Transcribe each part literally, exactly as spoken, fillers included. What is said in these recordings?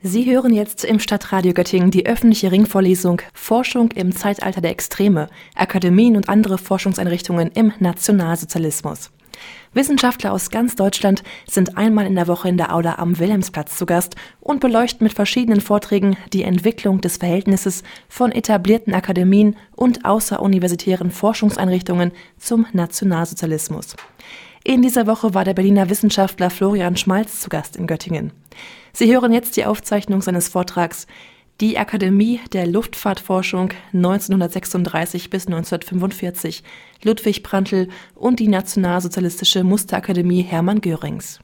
Sie hören jetzt im Stadtradio Göttingen die öffentliche Ringvorlesung Forschung im Zeitalter der Extreme, Akademien und andere Forschungseinrichtungen im Nationalsozialismus. Wissenschaftler aus ganz Deutschland sind einmal in der Woche in der Aula am Wilhelmsplatz zu Gast und beleuchten mit verschiedenen Vorträgen die Entwicklung des Verhältnisses von etablierten Akademien und außeruniversitären Forschungseinrichtungen zum Nationalsozialismus. In dieser Woche war der Berliner Wissenschaftler Florian Schmalz zu Gast in Göttingen. Sie hören jetzt die Aufzeichnung seines Vortrags Die Akademie der Luftfahrtforschung neunzehnhundertsechsunddreißig bis neunzehnhundertfünfundvierzig, Ludwig Prantl und die Nationalsozialistische Musterakademie Hermann Görings.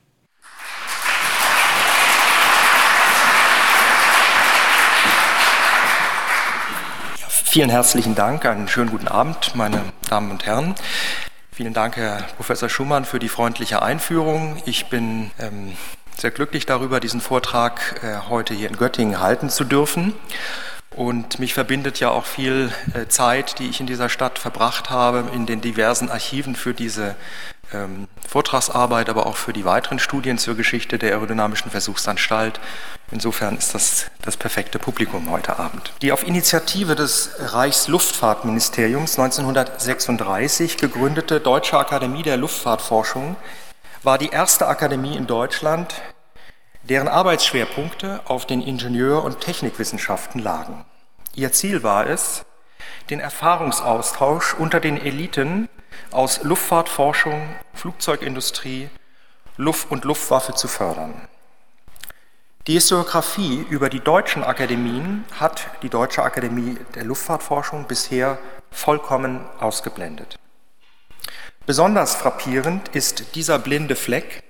Ja, vielen herzlichen Dank, einen schönen guten Abend, meine Damen und Herren. Vielen Dank, Herr Professor Schumann, für die freundliche Einführung. Ich bin ähm, sehr glücklich darüber, diesen Vortrag äh, heute hier in Göttingen halten zu dürfen. Und mich verbindet ja auch viel äh, Zeit, die ich in dieser Stadt verbracht habe, in den diversen Archiven für diese ähm, Vortragsarbeit, aber auch für die weiteren Studien zur Geschichte der Aerodynamischen Versuchsanstalt. Insofern ist das das perfekte Publikum heute Abend. Die auf Initiative des Reichsluftfahrtministeriums neunzehnhundertsechsunddreißig gegründete Deutsche Akademie der Luftfahrtforschung war die erste Akademie in Deutschland, deren Arbeitsschwerpunkte auf den Ingenieur- und Technikwissenschaften lagen. Ihr Ziel war es, den Erfahrungsaustausch unter den Eliten aus Luftfahrtforschung, Flugzeugindustrie, Luft- und Luftwaffe zu fördern. Die Historiographie über die deutschen Akademien hat die Deutsche Akademie der Luftfahrtforschung bisher vollkommen ausgeblendet. Besonders frappierend ist dieser blinde Fleck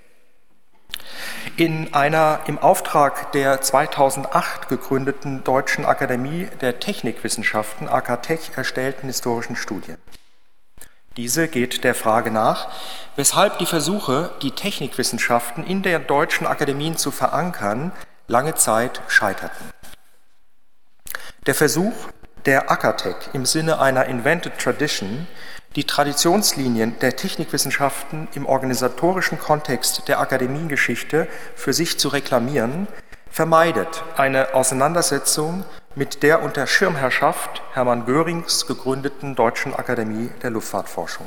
in einer im Auftrag der zweitausendacht gegründeten Deutschen Akademie der Technikwissenschaften, A K Tech, erstellten historischen Studie. Diese geht der Frage nach, weshalb die Versuche, die Technikwissenschaften in der deutschen Akademien zu verankern, lange Zeit scheiterten. Der Versuch der A K Tech im Sinne einer Invented Tradition, die Traditionslinien der Technikwissenschaften im organisatorischen Kontext der Akademiengeschichte für sich zu reklamieren, vermeidet eine Auseinandersetzung mit der unter Schirmherrschaft Hermann Görings gegründeten Deutschen Akademie der Luftfahrtforschung.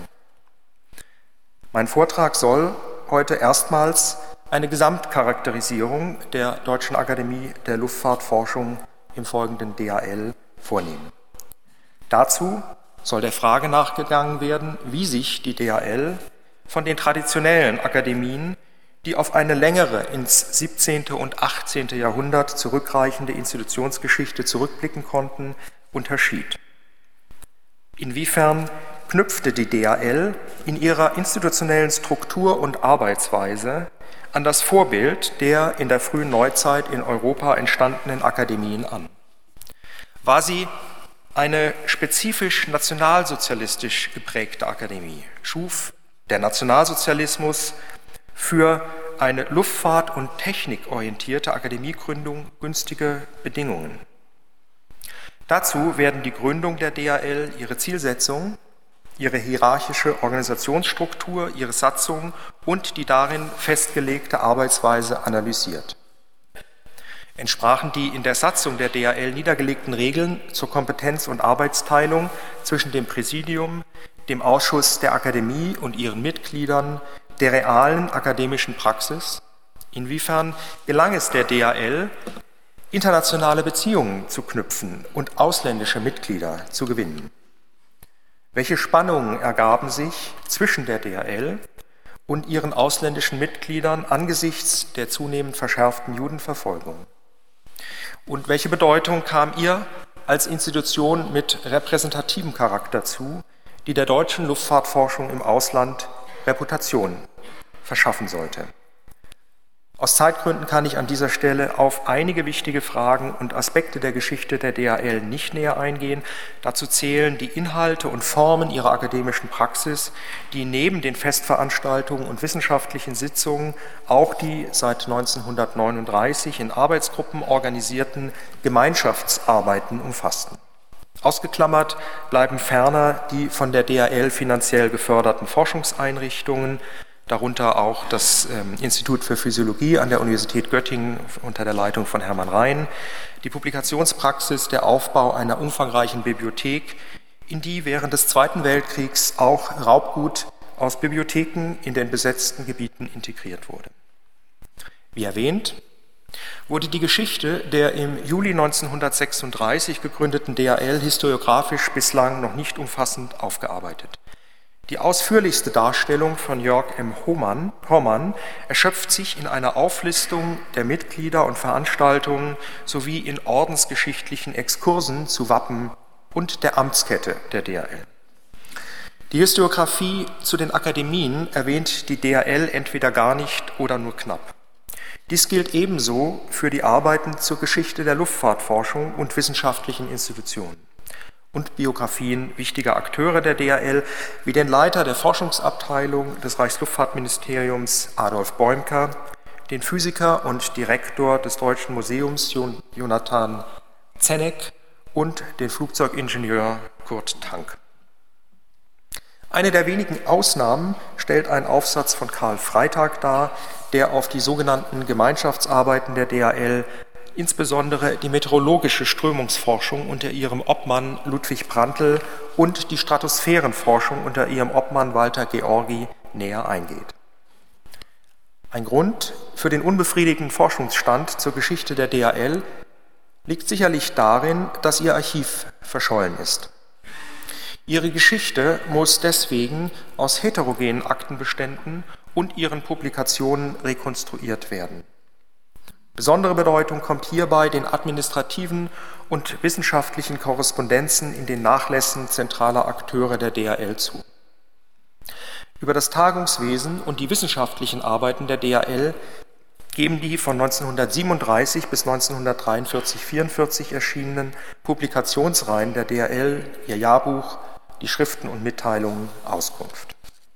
Mein Vortrag soll heute erstmals eine Gesamtcharakterisierung der Deutschen Akademie der Luftfahrtforschung im folgenden D A L vornehmen. Dazu soll der Frage nachgegangen werden, wie sich die D A L von den traditionellen Akademien, die auf eine längere ins siebzehnte und achtzehnte Jahrhundert zurückreichende Institutionsgeschichte zurückblicken konnten, unterschied. Inwiefern knüpfte die D A L in ihrer institutionellen Struktur und Arbeitsweise an das Vorbild der in der frühen Neuzeit in Europa entstandenen Akademien an? War sie eine spezifisch nationalsozialistisch geprägte Akademie? Schuf der Nationalsozialismus für eine Luftfahrt- und technikorientierte Akademiegründung günstige Bedingungen? Dazu werden die Gründung der D A L, ihre Zielsetzung, ihre hierarchische Organisationsstruktur, ihre Satzung und die darin festgelegte Arbeitsweise analysiert. Entsprachen die in der Satzung der D A L niedergelegten Regeln zur Kompetenz- und Arbeitsteilung zwischen dem Präsidium, dem Ausschuss der Akademie und ihren Mitgliedern der realen akademischen Praxis? Inwiefern gelang es der D A L, internationale Beziehungen zu knüpfen und ausländische Mitglieder zu gewinnen? Welche Spannungen ergaben sich zwischen der D A L und ihren ausländischen Mitgliedern angesichts der zunehmend verschärften Judenverfolgung? Und welche Bedeutung kam ihr als Institution mit repräsentativem Charakter zu, die der deutschen Luftfahrtforschung im Ausland Reputation verschaffen sollte? Aus Zeitgründen kann ich an dieser Stelle auf einige wichtige Fragen und Aspekte der Geschichte der D A L nicht näher eingehen. Dazu zählen die Inhalte und Formen ihrer akademischen Praxis, die neben den Festveranstaltungen und wissenschaftlichen Sitzungen auch die seit neunzehnhundertneununddreißig in Arbeitsgruppen organisierten Gemeinschaftsarbeiten umfassten. Ausgeklammert bleiben ferner die von der D A L finanziell geförderten Forschungseinrichtungen, darunter auch das ähm, Institut für Physiologie an der Universität Göttingen unter der Leitung von Hermann Rhein, die Publikationspraxis, der Aufbau einer umfangreichen Bibliothek, in die während des Zweiten Weltkriegs auch Raubgut aus Bibliotheken in den besetzten Gebieten integriert wurde. Wie erwähnt, wurde die Geschichte der im Juli neunzehnhundertsechsunddreißig gegründeten D H L historiografisch bislang noch nicht umfassend aufgearbeitet. Die ausführlichste Darstellung von Jörg M. Hohmann, Hohmann erschöpft sich in einer Auflistung der Mitglieder und Veranstaltungen sowie in ordensgeschichtlichen Exkursen zu Wappen und der Amtskette der D H L. Die Historiographie zu den Akademien erwähnt die D H L entweder gar nicht oder nur knapp. Dies gilt ebenso für die Arbeiten zur Geschichte der Luftfahrtforschung und wissenschaftlichen Institutionen und Biografien wichtiger Akteure der D H L, wie den Leiter der Forschungsabteilung des Reichsluftfahrtministeriums Adolf Beumker, den Physiker und Direktor des Deutschen Museums Jonathan Zenneck und den Flugzeugingenieur Kurt Tank. Eine der wenigen Ausnahmen stellt ein Aufsatz von Karl Freitag dar, der auf die sogenannten Gemeinschaftsarbeiten der D H L, insbesondere die meteorologische Strömungsforschung unter ihrem Obmann Ludwig Prantl und die Stratosphärenforschung unter ihrem Obmann Walter Georgi, näher eingeht. Ein Grund für den unbefriedigenden Forschungsstand zur Geschichte der D H L liegt sicherlich darin, dass ihr Archiv verschollen ist. Ihre Geschichte muss deswegen aus heterogenen Aktenbeständen und ihren Publikationen rekonstruiert werden. Besondere Bedeutung kommt hierbei den administrativen und wissenschaftlichen Korrespondenzen in den Nachlässen zentraler Akteure der D H L zu. Über das Tagungswesen und die wissenschaftlichen Arbeiten der D H L geben die von neunzehnhundertsiebenunddreißig bis neunzehnhundertdreiundvierzig vierundvierzig erschienenen Publikationsreihen der D H L, ihr Jahrbuch, die Schriften und Mitteilungen Auskunft.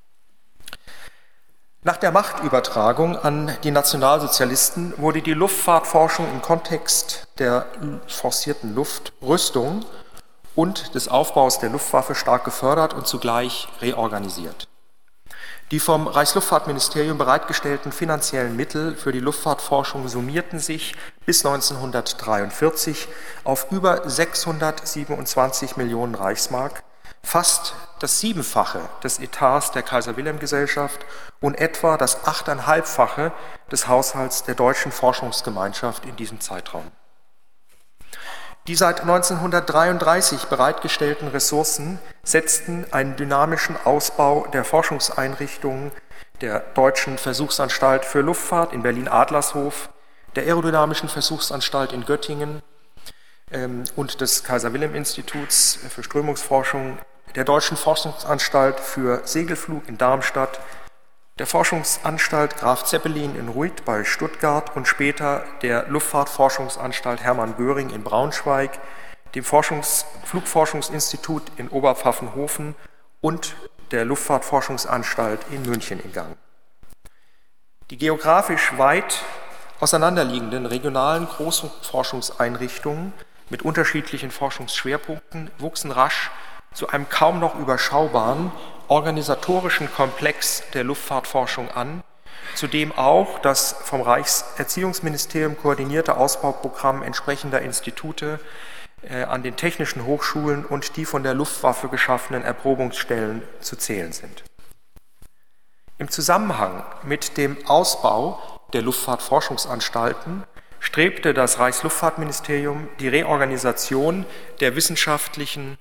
Nach der Machtübertragung an die Nationalsozialisten wurde die Luftfahrtforschung im Kontext der forcierten Luftrüstung und des Aufbaus der Luftwaffe stark gefördert und zugleich reorganisiert. Die vom Reichsluftfahrtministerium bereitgestellten finanziellen Mittel für die Luftfahrtforschung summierten sich bis neunzehnhundertdreiundvierzig auf über sechshundertsiebenundzwanzig Millionen Reichsmark, fast das Siebenfache des Etats der Kaiser-Wilhelm-Gesellschaft und etwa das Achteinhalbfache des Haushalts der Deutschen Forschungsgemeinschaft in diesem Zeitraum. Die seit neunzehnhundertdreiunddreißig bereitgestellten Ressourcen setzten einen dynamischen Ausbau der Forschungseinrichtungen der Deutschen Versuchsanstalt für Luftfahrt in Berlin-Adlershof, der Aerodynamischen Versuchsanstalt in Göttingen ähm, und des Kaiser-Wilhelm-Instituts für Strömungsforschung, der Deutschen Forschungsanstalt für Segelflug in Darmstadt, der Forschungsanstalt Graf Zeppelin in Ruit bei Stuttgart und später der Luftfahrtforschungsanstalt Hermann Göring in Braunschweig, dem Forschungs- Flugforschungsinstitut in Oberpfaffenhofen und der Luftfahrtforschungsanstalt in München in Gang. Die geografisch weit auseinanderliegenden regionalen Großforschungseinrichtungen mit unterschiedlichen Forschungsschwerpunkten wuchsen rasch zu einem kaum noch überschaubaren organisatorischen Komplex der Luftfahrtforschung an, zu dem auch das vom Reichserziehungsministerium koordinierte Ausbauprogramm entsprechender Institute äh, an den technischen Hochschulen und die von der Luftwaffe geschaffenen Erprobungsstellen zu zählen sind. Im Zusammenhang mit dem Ausbau der Luftfahrtforschungsanstalten strebte das Reichsluftfahrtministerium die Reorganisation der wissenschaftlichen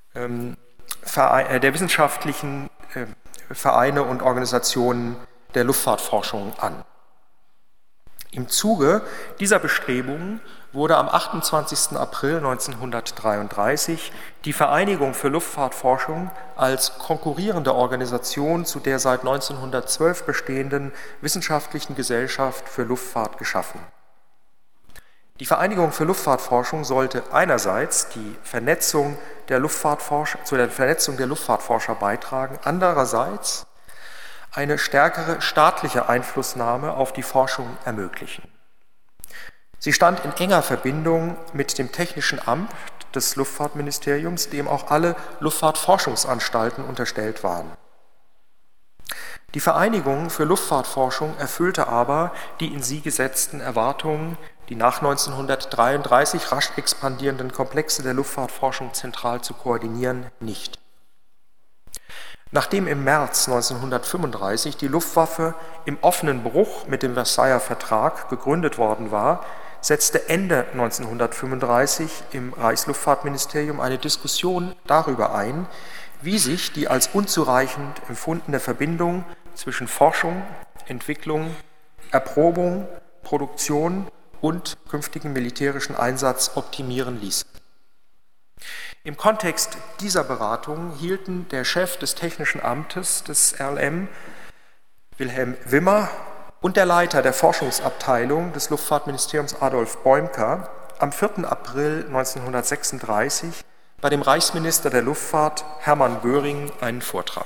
der wissenschaftlichen Vereine und Organisationen der Luftfahrtforschung an. Im Zuge dieser Bestrebungen wurde am achtundzwanzigsten April neunzehnhundertdreiunddreißig die Vereinigung für Luftfahrtforschung als konkurrierende Organisation zu der seit neunzehnhundertzwölf bestehenden Wissenschaftlichen Gesellschaft für Luftfahrt geschaffen. Die Vereinigung für Luftfahrtforschung sollte einerseits die Vernetzung der Luftfahrtforscher, zu der Vernetzung der Luftfahrtforscher beitragen, andererseits eine stärkere staatliche Einflussnahme auf die Forschung ermöglichen. Sie stand in enger Verbindung mit dem Technischen Amt des Luftfahrtministeriums, dem auch alle Luftfahrtforschungsanstalten unterstellt waren. Die Vereinigung für Luftfahrtforschung erfüllte aber die in sie gesetzten Erwartungen, die nach neunzehnhundertdreiunddreißig rasch expandierenden Komplexe der Luftfahrtforschung zentral zu koordinieren, nicht. Nachdem im März neunzehnhundertfünfunddreißig die Luftwaffe im offenen Bruch mit dem Versailler Vertrag gegründet worden war, setzte Ende neunzehnhundertfünfunddreißig im Reichsluftfahrtministerium eine Diskussion darüber ein, wie sich die als unzureichend empfundene Verbindung zwischen Forschung, Entwicklung, Erprobung, Produktion und künftigem militärischen Einsatz optimieren ließ. Im Kontext dieser Beratungen hielten der Chef des Technischen Amtes des R L M, Wilhelm Wimmer, und der Leiter der Forschungsabteilung des Luftfahrtministeriums, Adolf Beumker, am vierten April neunzehnhundertsechsunddreißig bei dem Reichsminister der Luftfahrt, Hermann Göring, einen Vortrag.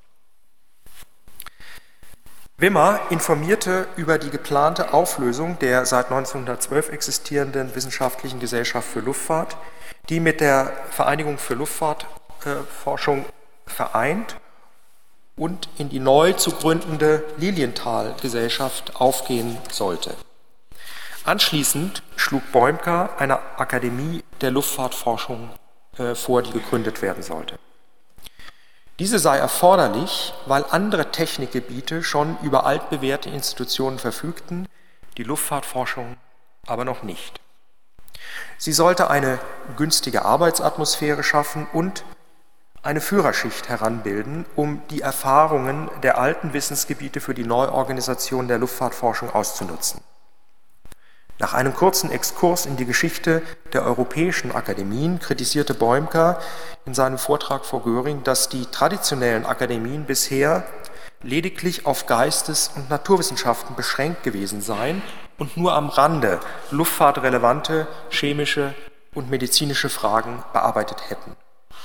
Wimmer informierte über die geplante Auflösung der seit neunzehnhundertzwölf existierenden Wissenschaftlichen Gesellschaft für Luftfahrt, die mit der Vereinigung für Luftfahrtforschung äh, vereint und in die neu zu gründende Lilienthal-Gesellschaft aufgehen sollte. Anschließend schlug Beumker eine Akademie der Luftfahrtforschung äh, vor, die gegründet werden sollte. Diese sei erforderlich, weil andere Technikgebiete schon über altbewährte Institutionen verfügten, die Luftfahrtforschung aber noch nicht. Sie sollte eine günstige Arbeitsatmosphäre schaffen und eine Führerschicht heranbilden, um die Erfahrungen der alten Wissensgebiete für die Neuorganisation der Luftfahrtforschung auszunutzen. Nach einem kurzen Exkurs in die Geschichte der europäischen Akademien kritisierte Beumker in seinem Vortrag vor Göring, dass die traditionellen Akademien bisher lediglich auf Geistes- und Naturwissenschaften beschränkt gewesen seien und nur am Rande luftfahrtrelevante chemische und medizinische Fragen bearbeitet hätten.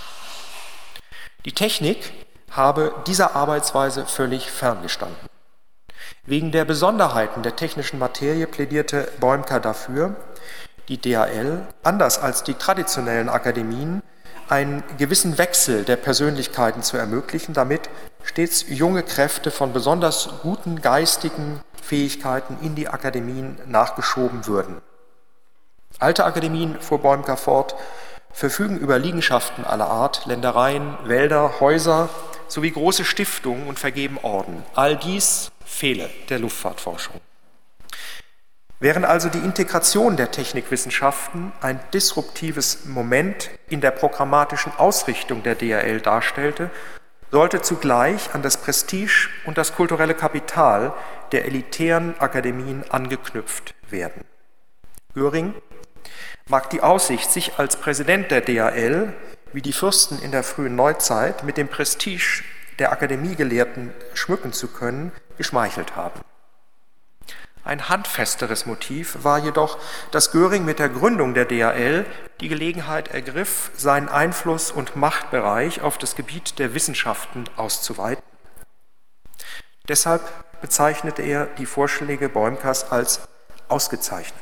Die Technik habe dieser Arbeitsweise völlig ferngestanden. Wegen der Besonderheiten der technischen Materie plädierte Beumker dafür, die D H L, anders als die traditionellen Akademien, einen gewissen Wechsel der Persönlichkeiten zu ermöglichen, damit stets junge Kräfte von besonders guten geistigen Fähigkeiten in die Akademien nachgeschoben würden. Alte Akademien, fuhr Beumker fort, verfügen über Liegenschaften aller Art, Ländereien, Wälder, Häuser sowie große Stiftungen und vergeben Orden. All dies fehle der Luftfahrtforschung. Während also die Integration der Technikwissenschaften ein disruptives Moment in der programmatischen Ausrichtung der D H L darstellte, sollte zugleich an das Prestige und das kulturelle Kapital der elitären Akademien angeknüpft werden. Göring mag die Aussicht, sich als Präsident der D H L, wie die Fürsten in der frühen Neuzeit, mit dem Prestige der Akademiegelehrten schmücken zu können, geschmeichelt haben. Ein handfesteres Motiv war jedoch, dass Göring mit der Gründung der D H L die Gelegenheit ergriff, seinen Einfluss- und Machtbereich auf das Gebiet der Wissenschaften auszuweiten. Deshalb bezeichnete er die Vorschläge Beumkers als ausgezeichnet.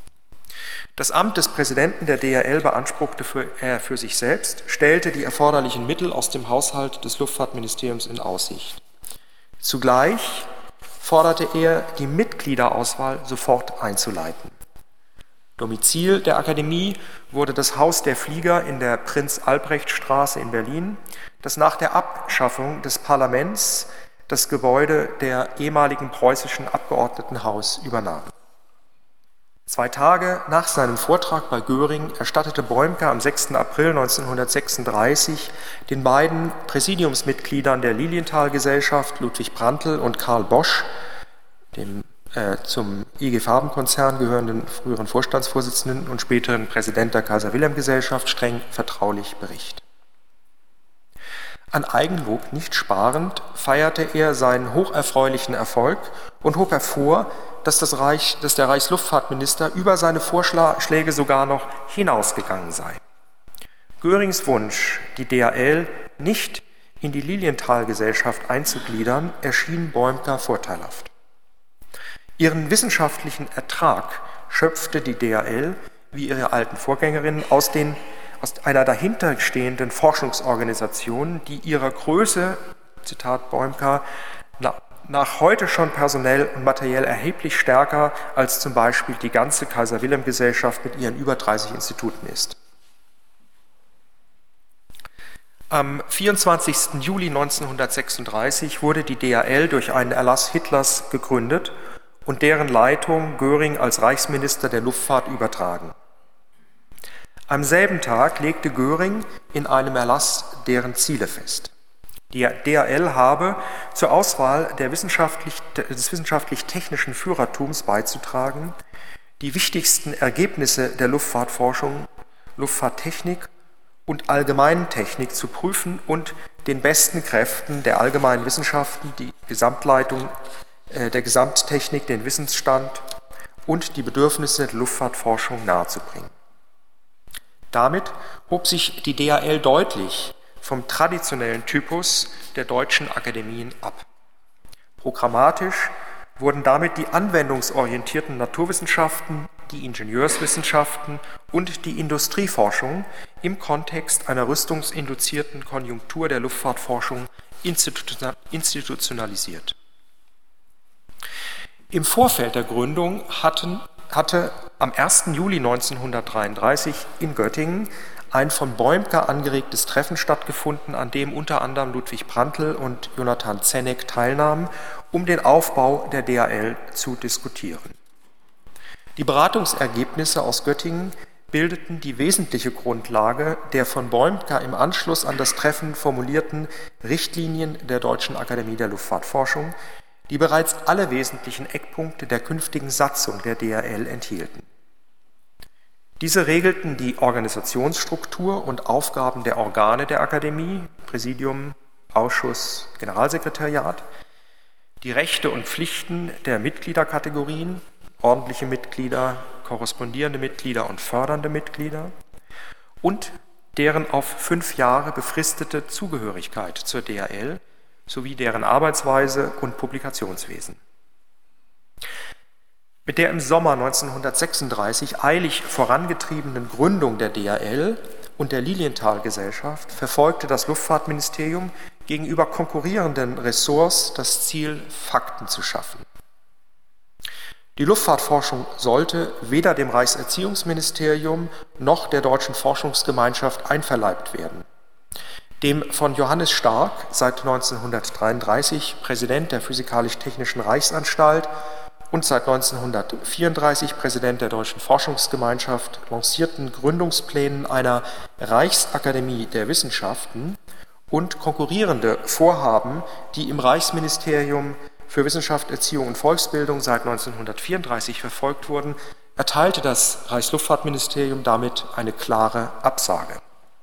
Das Amt des Präsidenten der D H L beanspruchte er für sich selbst, stellte die erforderlichen Mittel aus dem Haushalt des Luftfahrtministeriums in Aussicht. Zugleich forderte er, die Mitgliederauswahl sofort einzuleiten. Domizil der Akademie wurde das Haus der Flieger in der Prinz-Albrecht-Straße in Berlin, das nach der Abschaffung des Parlaments das Gebäude der ehemaligen preußischen Abgeordnetenhaus übernahm. Zwei Tage nach seinem Vortrag bei Göring erstattete Beumker am sechsten April neunzehnhundertsechsunddreißig den beiden Präsidiumsmitgliedern der Lilienthal-Gesellschaft, Ludwig Prantl und Karl Bosch, dem äh, zum I G Farben-Konzern gehörenden früheren Vorstandsvorsitzenden und späteren Präsident der Kaiser-Wilhelm-Gesellschaft, streng vertraulich Bericht. An Eigenlob nicht sparend feierte er seinen hocherfreulichen Erfolg und hob hervor, dass, das Reich, dass der Reichsluftfahrtminister über seine Vorschläge sogar noch hinausgegangen sei. Görings Wunsch, die D H L nicht in die Lilienthal-Gesellschaft einzugliedern, erschien Beumker vorteilhaft. Ihren wissenschaftlichen Ertrag schöpfte die D H L, wie ihre alten Vorgängerinnen, aus, den, aus einer dahinterstehenden Forschungsorganisation, die ihrer Größe, Zitat Beumker, nach heute schon personell und materiell erheblich stärker als zum Beispiel die ganze Kaiser-Wilhelm-Gesellschaft mit ihren über dreißig Instituten ist. Am vierundzwanzigsten Juli neunzehnhundertsechsunddreißig wurde die D H L durch einen Erlass Hitlers gegründet und deren Leitung Göring als Reichsminister der Luftfahrt übertragen. Am selben Tag legte Göring in einem Erlass deren Ziele fest. Die D H L habe zur Auswahl der wissenschaftlich, des wissenschaftlich-technischen Führertums beizutragen, die wichtigsten Ergebnisse der Luftfahrtforschung, Luftfahrttechnik und allgemeinen Technik zu prüfen und den besten Kräften der allgemeinen Wissenschaften die Gesamtleitung äh, der Gesamttechnik, den Wissensstand und die Bedürfnisse der Luftfahrtforschung nahezubringen. Damit hob sich die D H L deutlich vom traditionellen Typus der deutschen Akademien ab. Programmatisch wurden damit die anwendungsorientierten Naturwissenschaften, die Ingenieurswissenschaften und die Industrieforschung im Kontext einer rüstungsinduzierten Konjunktur der Luftfahrtforschung institutionalisiert. Im Vorfeld der Gründung hatten, hatte am ersten Juli neunzehnhundertdreiunddreißig in Göttingen ein von Bäumker angeregtes Treffen stattgefunden, an dem unter anderem Ludwig Prantl und Jonathan Zenneck teilnahmen, um den Aufbau der D H L zu diskutieren. Die Beratungsergebnisse aus Göttingen bildeten die wesentliche Grundlage der von Bäumker im Anschluss an das Treffen formulierten Richtlinien der Deutschen Akademie der Luftfahrtforschung, die bereits alle wesentlichen Eckpunkte der künftigen Satzung der D H L enthielten. Diese regelten die Organisationsstruktur und Aufgaben der Organe der Akademie, Präsidium, Ausschuss, Generalsekretariat, die Rechte und Pflichten der Mitgliederkategorien, ordentliche Mitglieder, korrespondierende Mitglieder und fördernde Mitglieder und deren auf fünf Jahre befristete Zugehörigkeit zur D H L sowie deren Arbeitsweise und Publikationswesen. Mit der im Sommer neunzehnhundertsechsunddreißig eilig vorangetriebenen Gründung der D H L und der Lilienthal-Gesellschaft verfolgte das Luftfahrtministerium gegenüber konkurrierenden Ressorts das Ziel, Fakten zu schaffen. Die Luftfahrtforschung sollte weder dem Reichserziehungsministerium noch der Deutschen Forschungsgemeinschaft einverleibt werden. Dem von Johannes Stark, seit neunzehnhundertdreiunddreißig Präsident der Physikalisch-Technischen Reichsanstalt und seit neunzehnhundertvierunddreißig Präsident der Deutschen Forschungsgemeinschaft lancierten Gründungsplänen einer Reichsakademie der Wissenschaften und konkurrierende Vorhaben, die im Reichsministerium für Wissenschaft, Erziehung und Volksbildung seit neunzehnhundertvierunddreißig verfolgt wurden, erteilte das Reichsluftfahrtministerium damit eine klare Absage.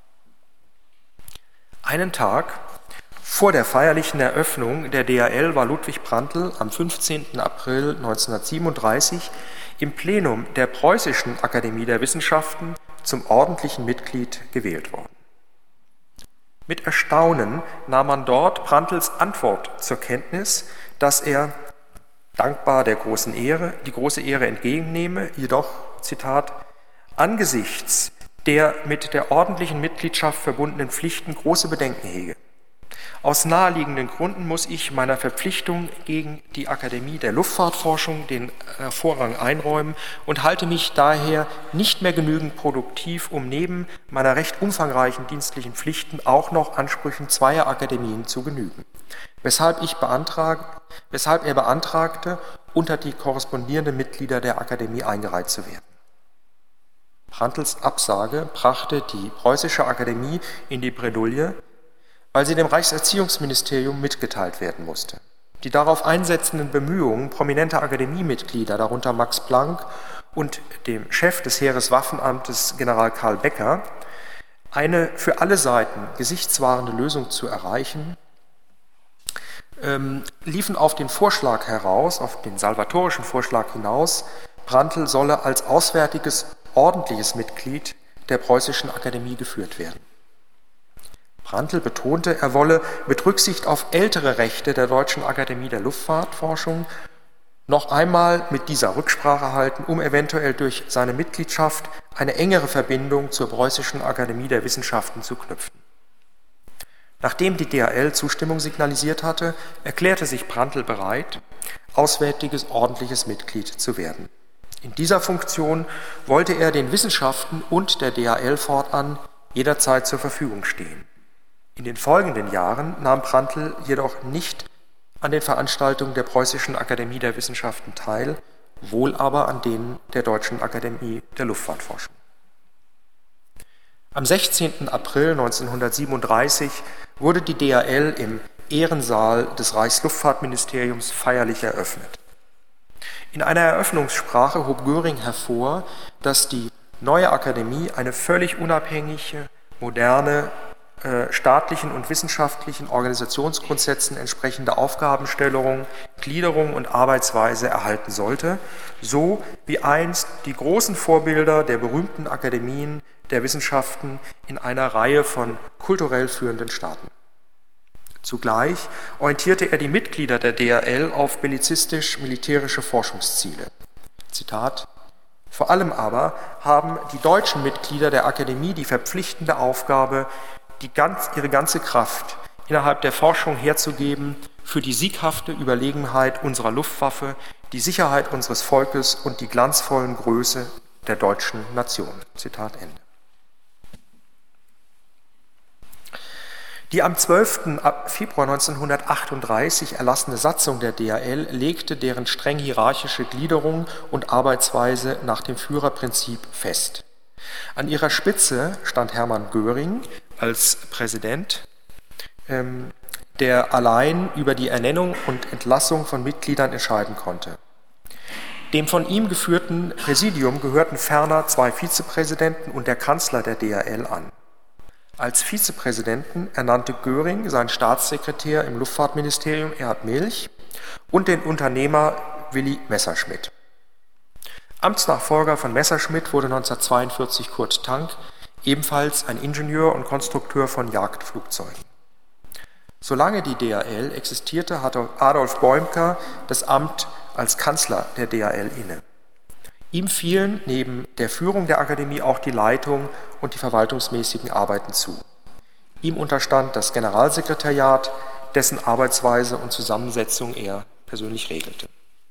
Einen Tag vor der feierlichen Eröffnung der D H L war Ludwig Prantl am fünfzehnten April neunzehnhundertsiebenunddreißig im Plenum der Preußischen Akademie der Wissenschaften zum ordentlichen Mitglied gewählt worden. Mit Erstaunen nahm man dort Prantls Antwort zur Kenntnis, dass er dankbar der großen Ehre, die große Ehre entgegennehme, jedoch, Zitat, angesichts der mit der ordentlichen Mitgliedschaft verbundenen Pflichten große Bedenken hege. Aus naheliegenden Gründen muss ich meiner Verpflichtung gegen die Akademie der Luftfahrtforschung den Vorrang einräumen und halte mich daher nicht mehr genügend produktiv, um neben meiner recht umfangreichen dienstlichen Pflichten auch noch Ansprüchen zweier Akademien zu genügen, weshalb, ich beantrag, weshalb er beantragte, unter die korrespondierenden Mitglieder der Akademie eingereiht zu werden. Prantls Absage brachte die Preußische Akademie in die Bredouille, weil sie dem Reichserziehungsministerium mitgeteilt werden musste. Die darauf einsetzenden Bemühungen prominenter Akademiemitglieder, darunter Max Planck und dem Chef des Heereswaffenamtes General Karl Becker, eine für alle Seiten gesichtswahrende Lösung zu erreichen, ähm, liefen auf den Vorschlag heraus, auf den salvatorischen Vorschlag hinaus, Prantl solle als auswärtiges, ordentliches Mitglied der Preußischen Akademie geführt werden. Prantl betonte, er wolle mit Rücksicht auf ältere Rechte der Deutschen Akademie der Luftfahrtforschung noch einmal mit dieser Rücksprache halten, um eventuell durch seine Mitgliedschaft eine engere Verbindung zur Preußischen Akademie der Wissenschaften zu knüpfen. Nachdem die D H L Zustimmung signalisiert hatte, erklärte sich Prantl bereit, auswärtiges ordentliches Mitglied zu werden. In dieser Funktion wollte er den Wissenschaften und der D H L fortan jederzeit zur Verfügung stehen. In den folgenden Jahren nahm Prantl jedoch nicht an den Veranstaltungen der Preußischen Akademie der Wissenschaften teil, wohl aber an denen der Deutschen Akademie der Luftfahrtforschung. Am sechzehnten April neunzehnhundertsiebenunddreißig wurde die D H L im Ehrensaal des Reichsluftfahrtministeriums feierlich eröffnet. In einer Eröffnungssprache hob Göring hervor, dass die neue Akademie eine völlig unabhängige, moderne, äh, staatlichen und wissenschaftlichen Organisationsgrundsätzen entsprechende Aufgabenstellung, Gliederung und Arbeitsweise erhalten sollte, so wie einst die großen Vorbilder der berühmten Akademien der Wissenschaften in einer Reihe von kulturell führenden Staaten. Zugleich orientierte er die Mitglieder der D H L auf bellizistisch-militärische Forschungsziele. Zitat: Vor allem aber haben die deutschen Mitglieder der Akademie die verpflichtende Aufgabe, die ganz, ihre ganze Kraft innerhalb der Forschung herzugeben für die sieghafte Überlegenheit unserer Luftwaffe, die Sicherheit unseres Volkes und die glanzvollen Größe der deutschen Nation. Zitat Ende. Die am zwölften Februar neunzehnhundertachtunddreißig erlassene Satzung der D H L legte deren streng hierarchische Gliederung und Arbeitsweise nach dem Führerprinzip fest. An ihrer Spitze stand Hermann Göring als Präsident, ähm, der allein über die Ernennung und Entlassung von Mitgliedern entscheiden konnte. Dem von ihm geführten Präsidium gehörten ferner zwei Vizepräsidenten und der Kanzler der D H L an. Als Vizepräsidenten ernannte Göring seinen Staatssekretär im Luftfahrtministerium Erhard Milch und den Unternehmer Willy Messerschmitt. Amtsnachfolger von Messerschmitt wurde neunzehnhundertzweiundvierzig Kurt Tank, ebenfalls ein Ingenieur und Konstrukteur von Jagdflugzeugen. Solange die D H L existierte, hatte Adolf Boimker das Amt als Kanzler der D H L inne. Ihm fielen neben der Führung der Akademie auch die Leitung und die verwaltungsmäßigen Arbeiten zu. Ihm unterstand das Generalsekretariat, dessen Arbeitsweise und Zusammensetzung er persönlich regelte.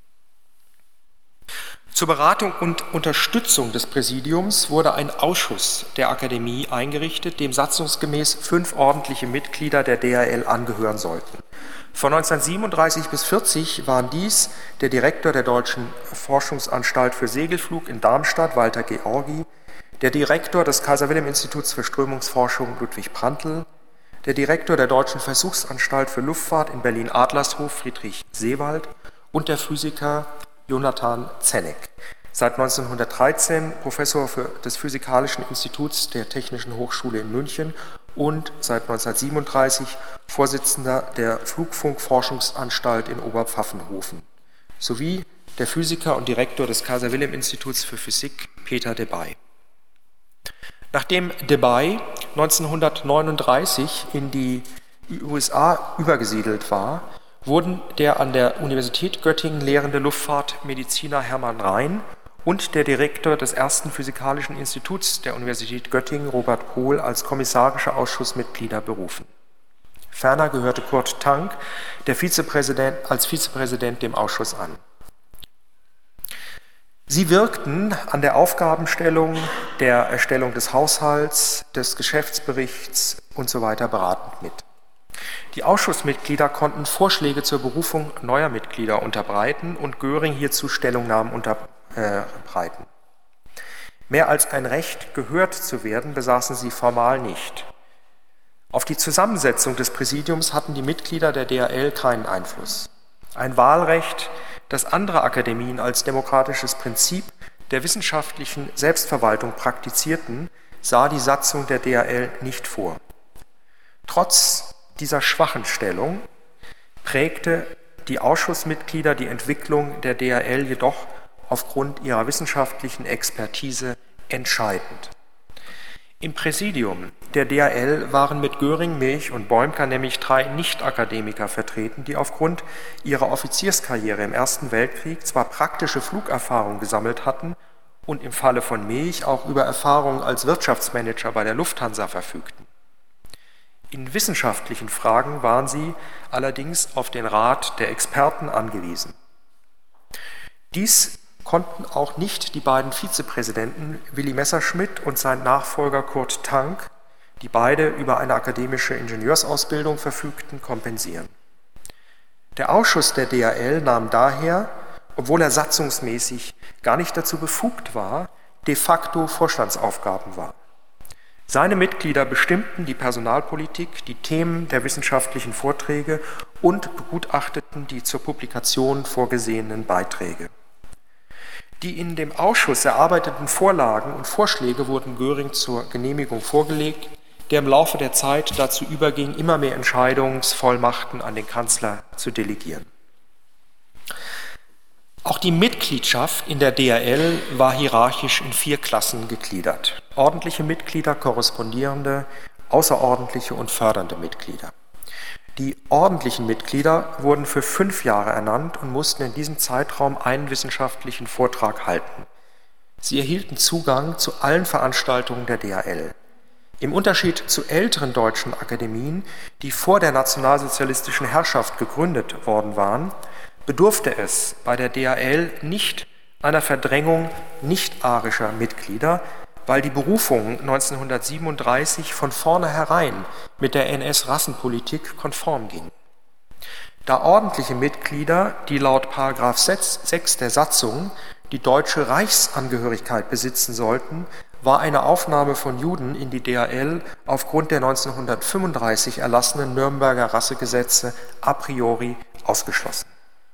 Zur Beratung und Unterstützung des Präsidiums wurde ein Ausschuss der Akademie eingerichtet, dem satzungsgemäß fünf ordentliche Mitglieder der D H L angehören sollten. Von neunzehnhundertsiebenunddreißig bis vierzig waren dies der Direktor der Deutschen Forschungsanstalt für Segelflug in Darmstadt, Walter Georgi, der Direktor des Kaiser-Wilhelm-Instituts für Strömungsforschung, Ludwig Prantl, der Direktor der Deutschen Versuchsanstalt für Luftfahrt in Berlin-Adlershof, Friedrich Seewald, und der Physiker Jonathan Zenneck, seit neunzehnhundertdreizehn Professor für, des Physikalischen Instituts der Technischen Hochschule in München und seit neunzehnhundertsiebenunddreißig Vorsitzender der Flugfunkforschungsanstalt in Oberpfaffenhofen, sowie der Physiker und Direktor des Kaiser-Wilhelm-Instituts für Physik Peter Debye. Nachdem Debye neunzehnhundertneununddreißig in die U S A übergesiedelt war, wurden der an der Universität Göttingen lehrende Luftfahrtmediziner Hermann Rhein und der Direktor des ersten Physikalischen Instituts der Universität Göttingen, Robert Pohl, als kommissarische Ausschussmitglieder berufen. Ferner gehörte Kurt Tank der Vizepräsident, als Vizepräsident dem Ausschuss an. Sie wirkten an der Aufgabenstellung, der Erstellung des Haushalts, des Geschäftsberichts usw. beratend mit. Die Ausschussmitglieder konnten Vorschläge zur Berufung neuer Mitglieder unterbreiten und Göring hierzu Stellungnahmen unterbreiten. Mehr als ein Recht, gehört zu werden, besaßen sie formal nicht. Auf die Zusammensetzung des Präsidiums hatten die Mitglieder der D H L keinen Einfluss. Ein Wahlrecht, das andere Akademien als demokratisches Prinzip der wissenschaftlichen Selbstverwaltung praktizierten, sah die Satzung der D H L nicht vor. Trotz dieser schwachen Stellung prägte die Ausschussmitglieder die Entwicklung der D H L jedoch aufgrund ihrer wissenschaftlichen Expertise entscheidend. Im Präsidium der D H L waren mit Göring, Milch und Boimker nämlich drei Nicht-Akademiker vertreten, die aufgrund ihrer Offizierskarriere im Ersten Weltkrieg zwar praktische Flugerfahrung gesammelt hatten und im Falle von Milch auch über Erfahrung als Wirtschaftsmanager bei der Lufthansa verfügten. In wissenschaftlichen Fragen waren sie allerdings auf den Rat der Experten angewiesen. Dies konnten auch nicht die beiden Vizepräsidenten Willy Messerschmitt und sein Nachfolger Kurt Tank, die beide über eine akademische Ingenieursausbildung verfügten, kompensieren. Der Ausschuss der D A L nahm daher, obwohl er satzungsmäßig gar nicht dazu befugt war, de facto Vorstandsaufgaben wahr. Seine Mitglieder bestimmten die Personalpolitik, die Themen der wissenschaftlichen Vorträge und begutachteten die zur Publikation vorgesehenen Beiträge. Die in dem Ausschuss erarbeiteten Vorlagen und Vorschläge wurden Göring zur Genehmigung vorgelegt, der im Laufe der Zeit dazu überging, immer mehr Entscheidungsvollmachten an den Kanzler zu delegieren. Auch die Mitgliedschaft in der D A L war hierarchisch in vier Klassen gegliedert: ordentliche Mitglieder, korrespondierende, außerordentliche und fördernde Mitglieder. Die ordentlichen Mitglieder wurden für fünf Jahre ernannt und mussten in diesem Zeitraum einen wissenschaftlichen Vortrag halten. Sie erhielten Zugang zu allen Veranstaltungen der D A L. Im Unterschied zu älteren deutschen Akademien, die vor der nationalsozialistischen Herrschaft gegründet worden waren, bedurfte es bei der D A L nicht einer Verdrängung nicht-arischer Mitglieder, weil die Berufung neunzehnhundertsiebenunddreißig von vornherein mit der N S-Rassenpolitik konform ging. Da ordentliche Mitglieder, die laut Paragraph sechs der Satzung die deutsche Reichsangehörigkeit besitzen sollten, war eine Aufnahme von Juden in die D A L aufgrund der neunzehnhundertfünfunddreißig erlassenen Nürnberger Rassegesetze a priori ausgeschlossen.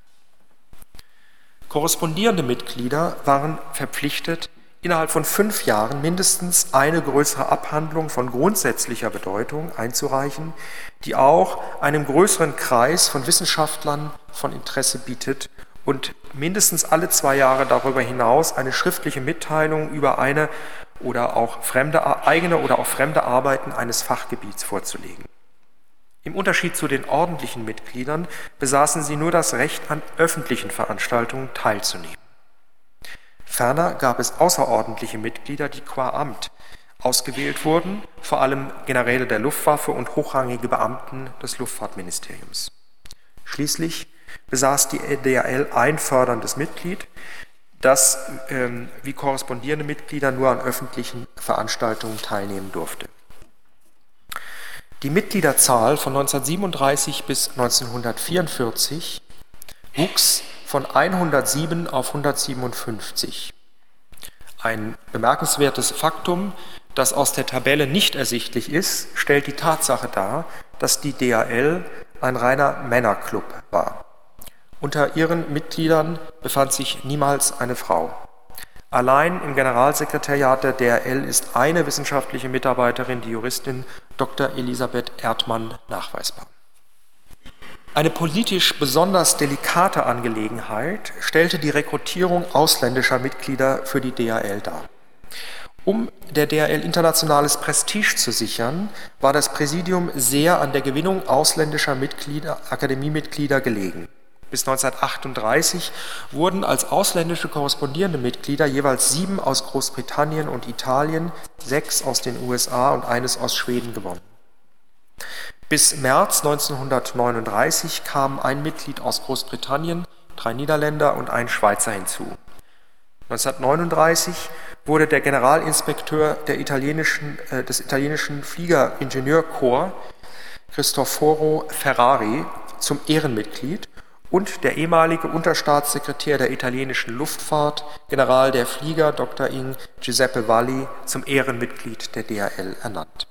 Korrespondierende Mitglieder waren verpflichtet, innerhalb von fünf Jahren mindestens eine größere Abhandlung von grundsätzlicher Bedeutung einzureichen, die auch einem größeren Kreis von Wissenschaftlern von Interesse bietet und mindestens alle zwei Jahre darüber hinaus eine schriftliche Mitteilung über eine oder auch fremde, eigene oder auch fremde Arbeiten eines Fachgebiets vorzulegen. Im Unterschied zu den ordentlichen Mitgliedern besaßen sie nur das Recht, an öffentlichen Veranstaltungen teilzunehmen. Ferner gab es außerordentliche Mitglieder, die qua Amt ausgewählt wurden, vor allem Generäle der Luftwaffe und hochrangige Beamten des Luftfahrtministeriums. Schließlich besaß die D A L ein förderndes Mitglied, das ähm, wie korrespondierende Mitglieder nur an öffentlichen Veranstaltungen teilnehmen durfte. Die Mitgliederzahl von neunzehnhundertsiebenunddreißig bis neunzehnhundertvierundvierzig wuchs von hundertsieben auf hundertsiebenundfünfzig. Ein bemerkenswertes Faktum, das aus der Tabelle nicht ersichtlich ist, stellt die Tatsache dar, dass die D A L ein reiner Männerclub war. Unter ihren Mitgliedern befand sich niemals eine Frau. Allein im Generalsekretariat der D A L ist eine wissenschaftliche Mitarbeiterin, die Juristin Doktor Elisabeth Erdmann, nachweisbar. Eine politisch besonders delikate Angelegenheit stellte die Rekrutierung ausländischer Mitglieder für die D A L dar. Um der D A L internationales Prestige zu sichern, war das Präsidium sehr an der Gewinnung ausländischer Mitglieder, Akademiemitglieder gelegen. Bis neunzehnhundertachtunddreißig wurden als ausländische korrespondierende Mitglieder jeweils sieben aus Großbritannien und Italien, sechs aus den U S A und eines aus Schweden gewonnen. Bis März neunzehnhundertneununddreißig kamen ein Mitglied aus Großbritannien, drei Niederländer und ein Schweizer hinzu. neunzehnhundertneununddreißig wurde der Generalinspekteur der italienischen, äh, des italienischen Fliegeringenieurkorps Cristoforo Ferrari zum Ehrenmitglied und der ehemalige Unterstaatssekretär der italienischen Luftfahrt, General der Flieger Doktor Ing. Giuseppe Valli, zum Ehrenmitglied der D A L ernannt.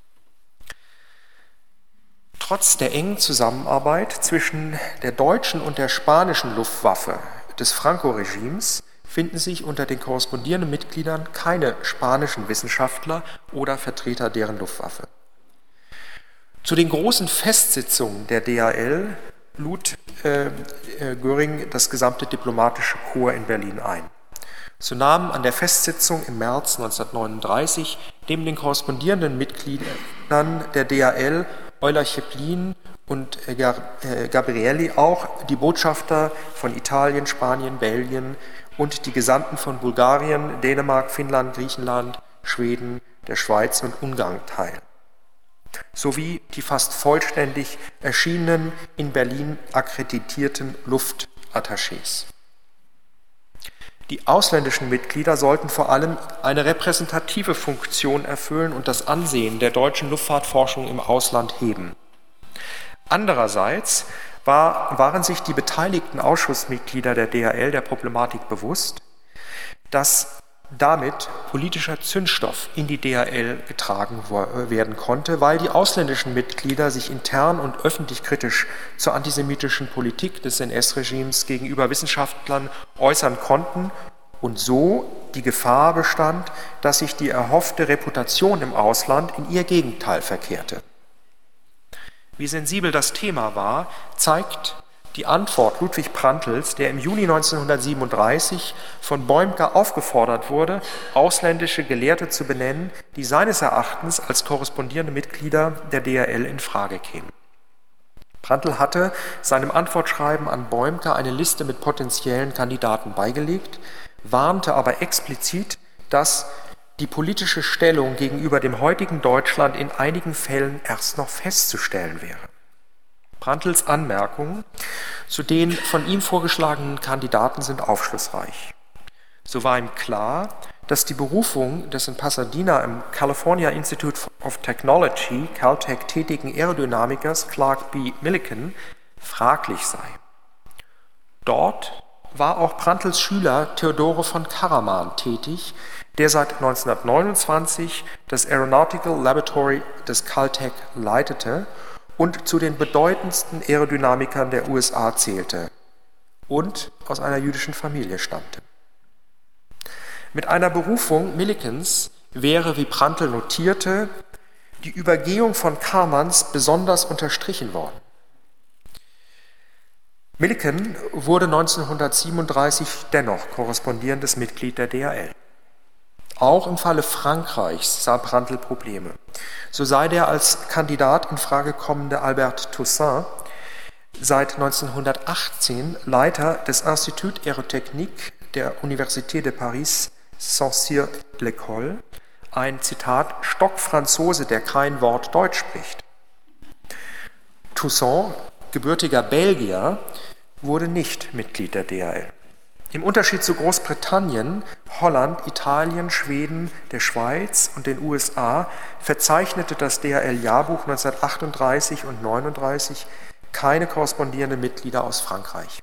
Trotz der engen Zusammenarbeit zwischen der deutschen und der spanischen Luftwaffe des Franco-Regimes finden sich unter den korrespondierenden Mitgliedern keine spanischen Wissenschaftler oder Vertreter deren Luftwaffe. Zu den großen Festsitzungen der D A L lud äh, Göring das gesamte diplomatische Korps in Berlin ein. So nahmen an der Festsitzung im März neunzehnhundertneununddreißig neben den korrespondierenden Mitgliedern der D A L Euler Cheplin und Gabrielli auch die Botschafter von Italien, Spanien, Belgien und die Gesandten von Bulgarien, Dänemark, Finnland, Griechenland, Schweden, der Schweiz und Ungarn teil. sowie die fast vollständig erschienenen in Berlin akkreditierten Luftattachés. Die ausländischen Mitglieder sollten vor allem eine repräsentative Funktion erfüllen und das Ansehen der deutschen Luftfahrtforschung im Ausland heben. Andererseits war, waren sich die beteiligten Ausschussmitglieder der D H L der Problematik bewusst, dass damit politischer Zündstoff in die D H L getragen werden konnte, weil die ausländischen Mitglieder sich intern und öffentlich kritisch zur antisemitischen Politik des N S-Regimes gegenüber Wissenschaftlern äußern konnten und so die Gefahr bestand, dass sich die erhoffte Reputation im Ausland in ihr Gegenteil verkehrte. Wie sensibel das Thema war, zeigt die Antwort Ludwig Prantls, der im Juni neunzehnhundertsiebenunddreißig von Boimker aufgefordert wurde, ausländische Gelehrte zu benennen, die seines Erachtens als korrespondierende Mitglieder der D H L in Frage kämen. Prantl hatte seinem Antwortschreiben an Boimker eine Liste mit potenziellen Kandidaten beigelegt, warnte aber explizit, dass die politische Stellung gegenüber dem heutigen Deutschland in einigen Fällen erst noch festzustellen wäre. Prantls Anmerkungen zu den von ihm vorgeschlagenen Kandidaten sind aufschlussreich. So war ihm klar, dass die Berufung des in Pasadena im California Institute of Technology, Caltech, tätigen Aerodynamikers Clark B. Millikan fraglich sei. Dort war auch Prantls Schüler Theodore von Karaman tätig, der seit neunzehnhundertneunundzwanzig das Aeronautical Laboratory des Caltech leitete und zu den bedeutendsten Aerodynamikern der U S A zählte und aus einer jüdischen Familie stammte. Mit einer Berufung Millikans wäre, wie Prantl notierte, die Übergehung von Karmans besonders unterstrichen worden. Millikan wurde neunzehnhundertsiebenunddreißig dennoch korrespondierendes Mitglied der D H L. Auch im Falle Frankreichs sah Prantl Probleme. So sei der als Kandidat in Frage kommende Albert Toussaint seit neunzehnhundertachtzehn Leiter des Institut Aérotechnique der Université de Paris Saint-Cyr-l'École, ein, Zitat, Stockfranzose, der kein Wort Deutsch spricht. Toussaint, gebürtiger Belgier, wurde nicht Mitglied der D H L. Im Unterschied zu Großbritannien, Holland, Italien, Schweden, der Schweiz und den U S A verzeichnete das D H L-Jahrbuch neunzehnhundertachtunddreißig und neununddreißig keine korrespondierenden Mitglieder aus Frankreich.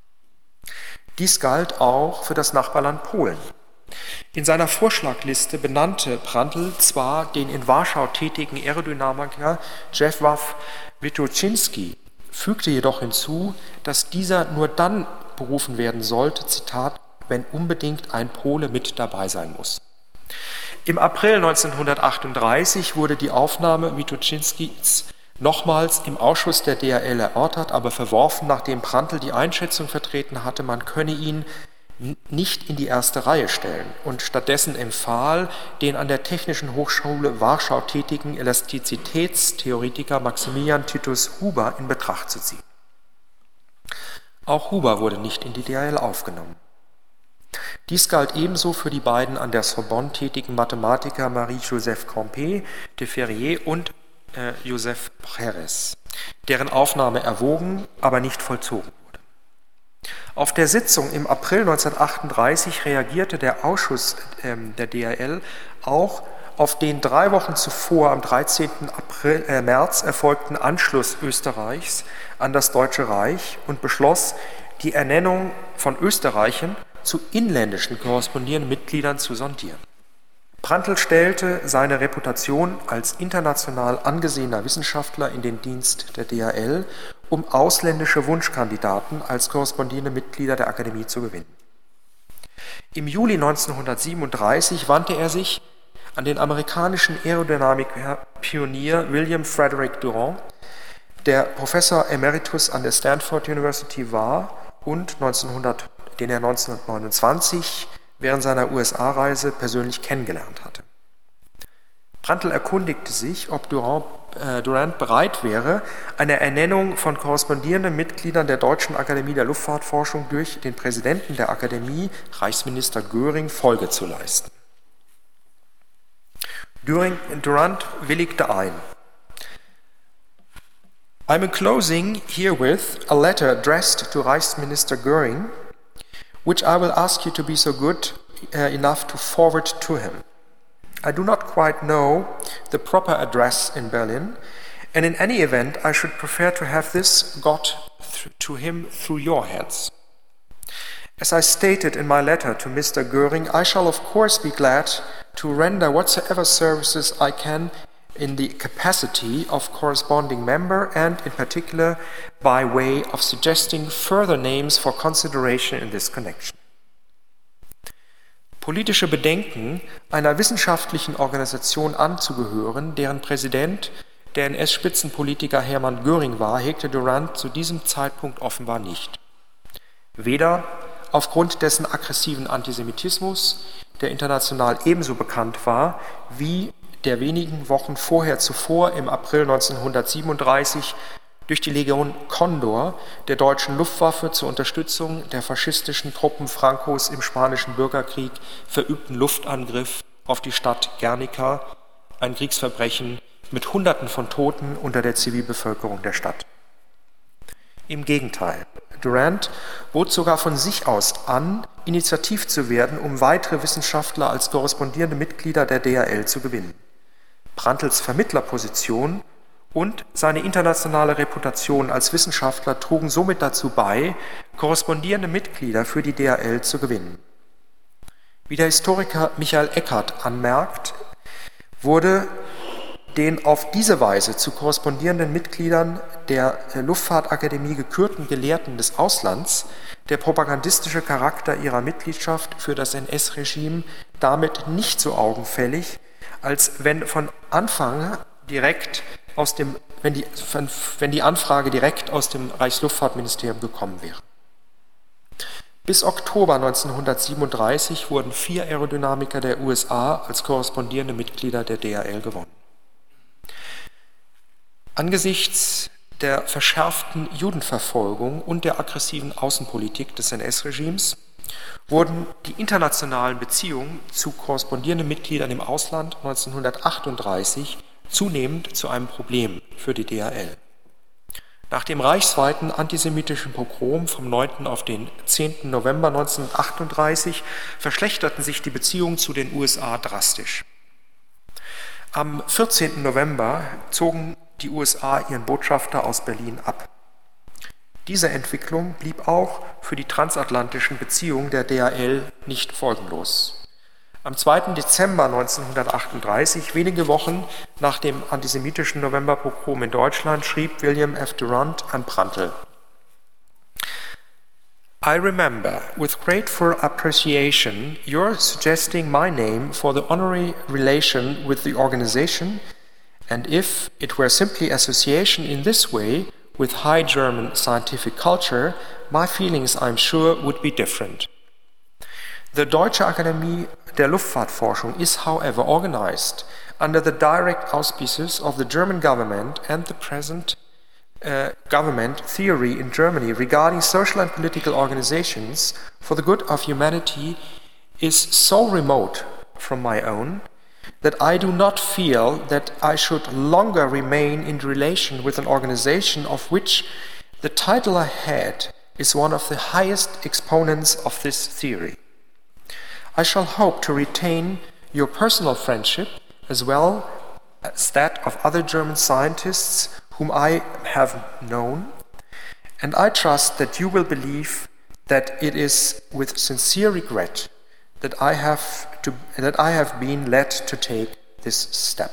Dies galt auch für das Nachbarland Polen. In seiner Vorschlagliste benannte Prantl zwar den in Warschau tätigen Aerodynamiker Czesław Wituszynski, fügte jedoch hinzu, dass dieser nur dann berufen werden sollte, Zitat, wenn unbedingt ein Pole mit dabei sein muss. Im April neunzehnhundertachtunddreißig wurde die Aufnahme Wituszynskis nochmals im Ausschuss der D H L erörtert, aber verworfen, nachdem Prantl die Einschätzung vertreten hatte, man könne ihn nicht in die erste Reihe stellen und stattdessen empfahl, den an der Technischen Hochschule Warschau tätigen Elastizitätstheoretiker Maximilian Titus Huber in Betracht zu ziehen. Auch Huber wurde nicht in die D H L aufgenommen. Dies galt ebenso für die beiden an der Sorbonne tätigen Mathematiker Marie-Joseph Campé de Ferrier und äh, Joseph Pérez, deren Aufnahme erwogen, aber nicht vollzogen wurde. Auf der Sitzung im April neunzehnhundertachtunddreißig reagierte der Ausschuss äh, der D H L auch auf den drei Wochen zuvor am dreizehnten April, äh, März erfolgten Anschluss Österreichs an das Deutsche Reich und beschloss, die Ernennung von Österreichern zu inländischen korrespondierenden Mitgliedern zu sondieren. Prantl stellte seine Reputation als international angesehener Wissenschaftler in den Dienst der D H L, um ausländische Wunschkandidaten als korrespondierende Mitglieder der Akademie zu gewinnen. Im Juli neunzehnhundertsiebenunddreißig wandte er sich an den amerikanischen Aerodynamik-Pionier William Frederick Durand, der Professor Emeritus an der Stanford University war und neunzehnhundert, den er neunzehnhundertneunundzwanzig während seiner U S A-Reise persönlich kennengelernt hatte. Prantl erkundigte sich, ob Durand, äh, Durand bereit wäre, einer Ernennung von korrespondierenden Mitgliedern der Deutschen Akademie der Luftfahrtforschung durch den Präsidenten der Akademie, Reichsminister Göring, Folge zu leisten. Göring, Durand willigte ein. I'm enclosing herewith a letter addressed to Reichsminister Göring, which I will ask you to be so good uh, enough to forward to him. I do not quite know the proper address in Berlin, and in any event, I should prefer to have this got th- to him through your hands. As I stated in my letter to Mister Göring, I shall of course be glad to render whatsoever services I can in the capacity of corresponding member and in particular by way of suggesting further names for consideration in this connection. Politische Bedenken, einer wissenschaftlichen Organisation anzugehören, deren Präsident der N S-Spitzenpolitiker Hermann Göring war, hegte Durand zu diesem Zeitpunkt offenbar nicht. Weder aufgrund dessen aggressiven Antisemitismus, der international ebenso bekannt war, wie der wenigen Wochen vorher zuvor im April neunzehnhundertsiebenunddreißig durch die Legion Condor der deutschen Luftwaffe zur Unterstützung der faschistischen Truppen Francos im Spanischen Bürgerkrieg verübten Luftangriff auf die Stadt Guernica, ein Kriegsverbrechen mit Hunderten von Toten unter der Zivilbevölkerung der Stadt. Im Gegenteil, Durand bot sogar von sich aus an, initiativ zu werden, um weitere Wissenschaftler als korrespondierende Mitglieder der D H L zu gewinnen. Prantls Vermittlerposition und seine internationale Reputation als Wissenschaftler trugen somit dazu bei, korrespondierende Mitglieder für die D H L zu gewinnen. Wie der Historiker Michael Eckert anmerkt, wurde den auf diese Weise zu korrespondierenden Mitgliedern der Luftfahrtakademie gekürten Gelehrten des Auslands der propagandistische Charakter ihrer Mitgliedschaft für das N S-Regime damit nicht so augenfällig, als wenn von Anfang direkt aus dem, wenn die, wenn die Anfrage direkt aus dem Reichsluftfahrtministerium gekommen wäre. Bis Oktober neunzehnhundertsiebenunddreißig wurden vier Aerodynamiker der U S A als korrespondierende Mitglieder der D H L gewonnen. Angesichts der verschärften Judenverfolgung und der aggressiven Außenpolitik des N S-Regimes wurden die internationalen Beziehungen zu korrespondierenden Mitgliedern im Ausland neunzehnhundertachtunddreißig zunehmend zu einem Problem für die D H L. Nach dem reichsweiten antisemitischen Pogrom vom neunten auf den zehnten November neunzehnhundertachtunddreißig verschlechterten sich die Beziehungen zu den U S A drastisch. Am vierzehnten November zogen die U S A ihren Botschafter aus Berlin ab. Diese Entwicklung blieb auch für die transatlantischen Beziehungen der D H L nicht folgenlos. Am zweiten Dezember neunzehnhundertachtunddreißig, wenige Wochen nach dem antisemitischen Novemberpogrom in Deutschland, schrieb William F. Durand an Prantl: I remember with grateful appreciation your suggesting my name for the honorary relation with the organization, and if it were simply association in this way with high German scientific culture, my feelings, I'm sure, would be different. The Deutsche Akademie der Luftfahrtforschung is, however, organized under the direct auspices of the German government, and the present uh, government theory in Germany regarding social and political organizations for the good of humanity is so remote from my own that I do not feel that I should longer remain in relation with an organization of which the title I had is one of the highest exponents of this theory. I shall hope to retain your personal friendship as well as that of other German scientists whom I have known, and I trust that you will believe that it is with sincere regret that I have to, that I have been led to take this step.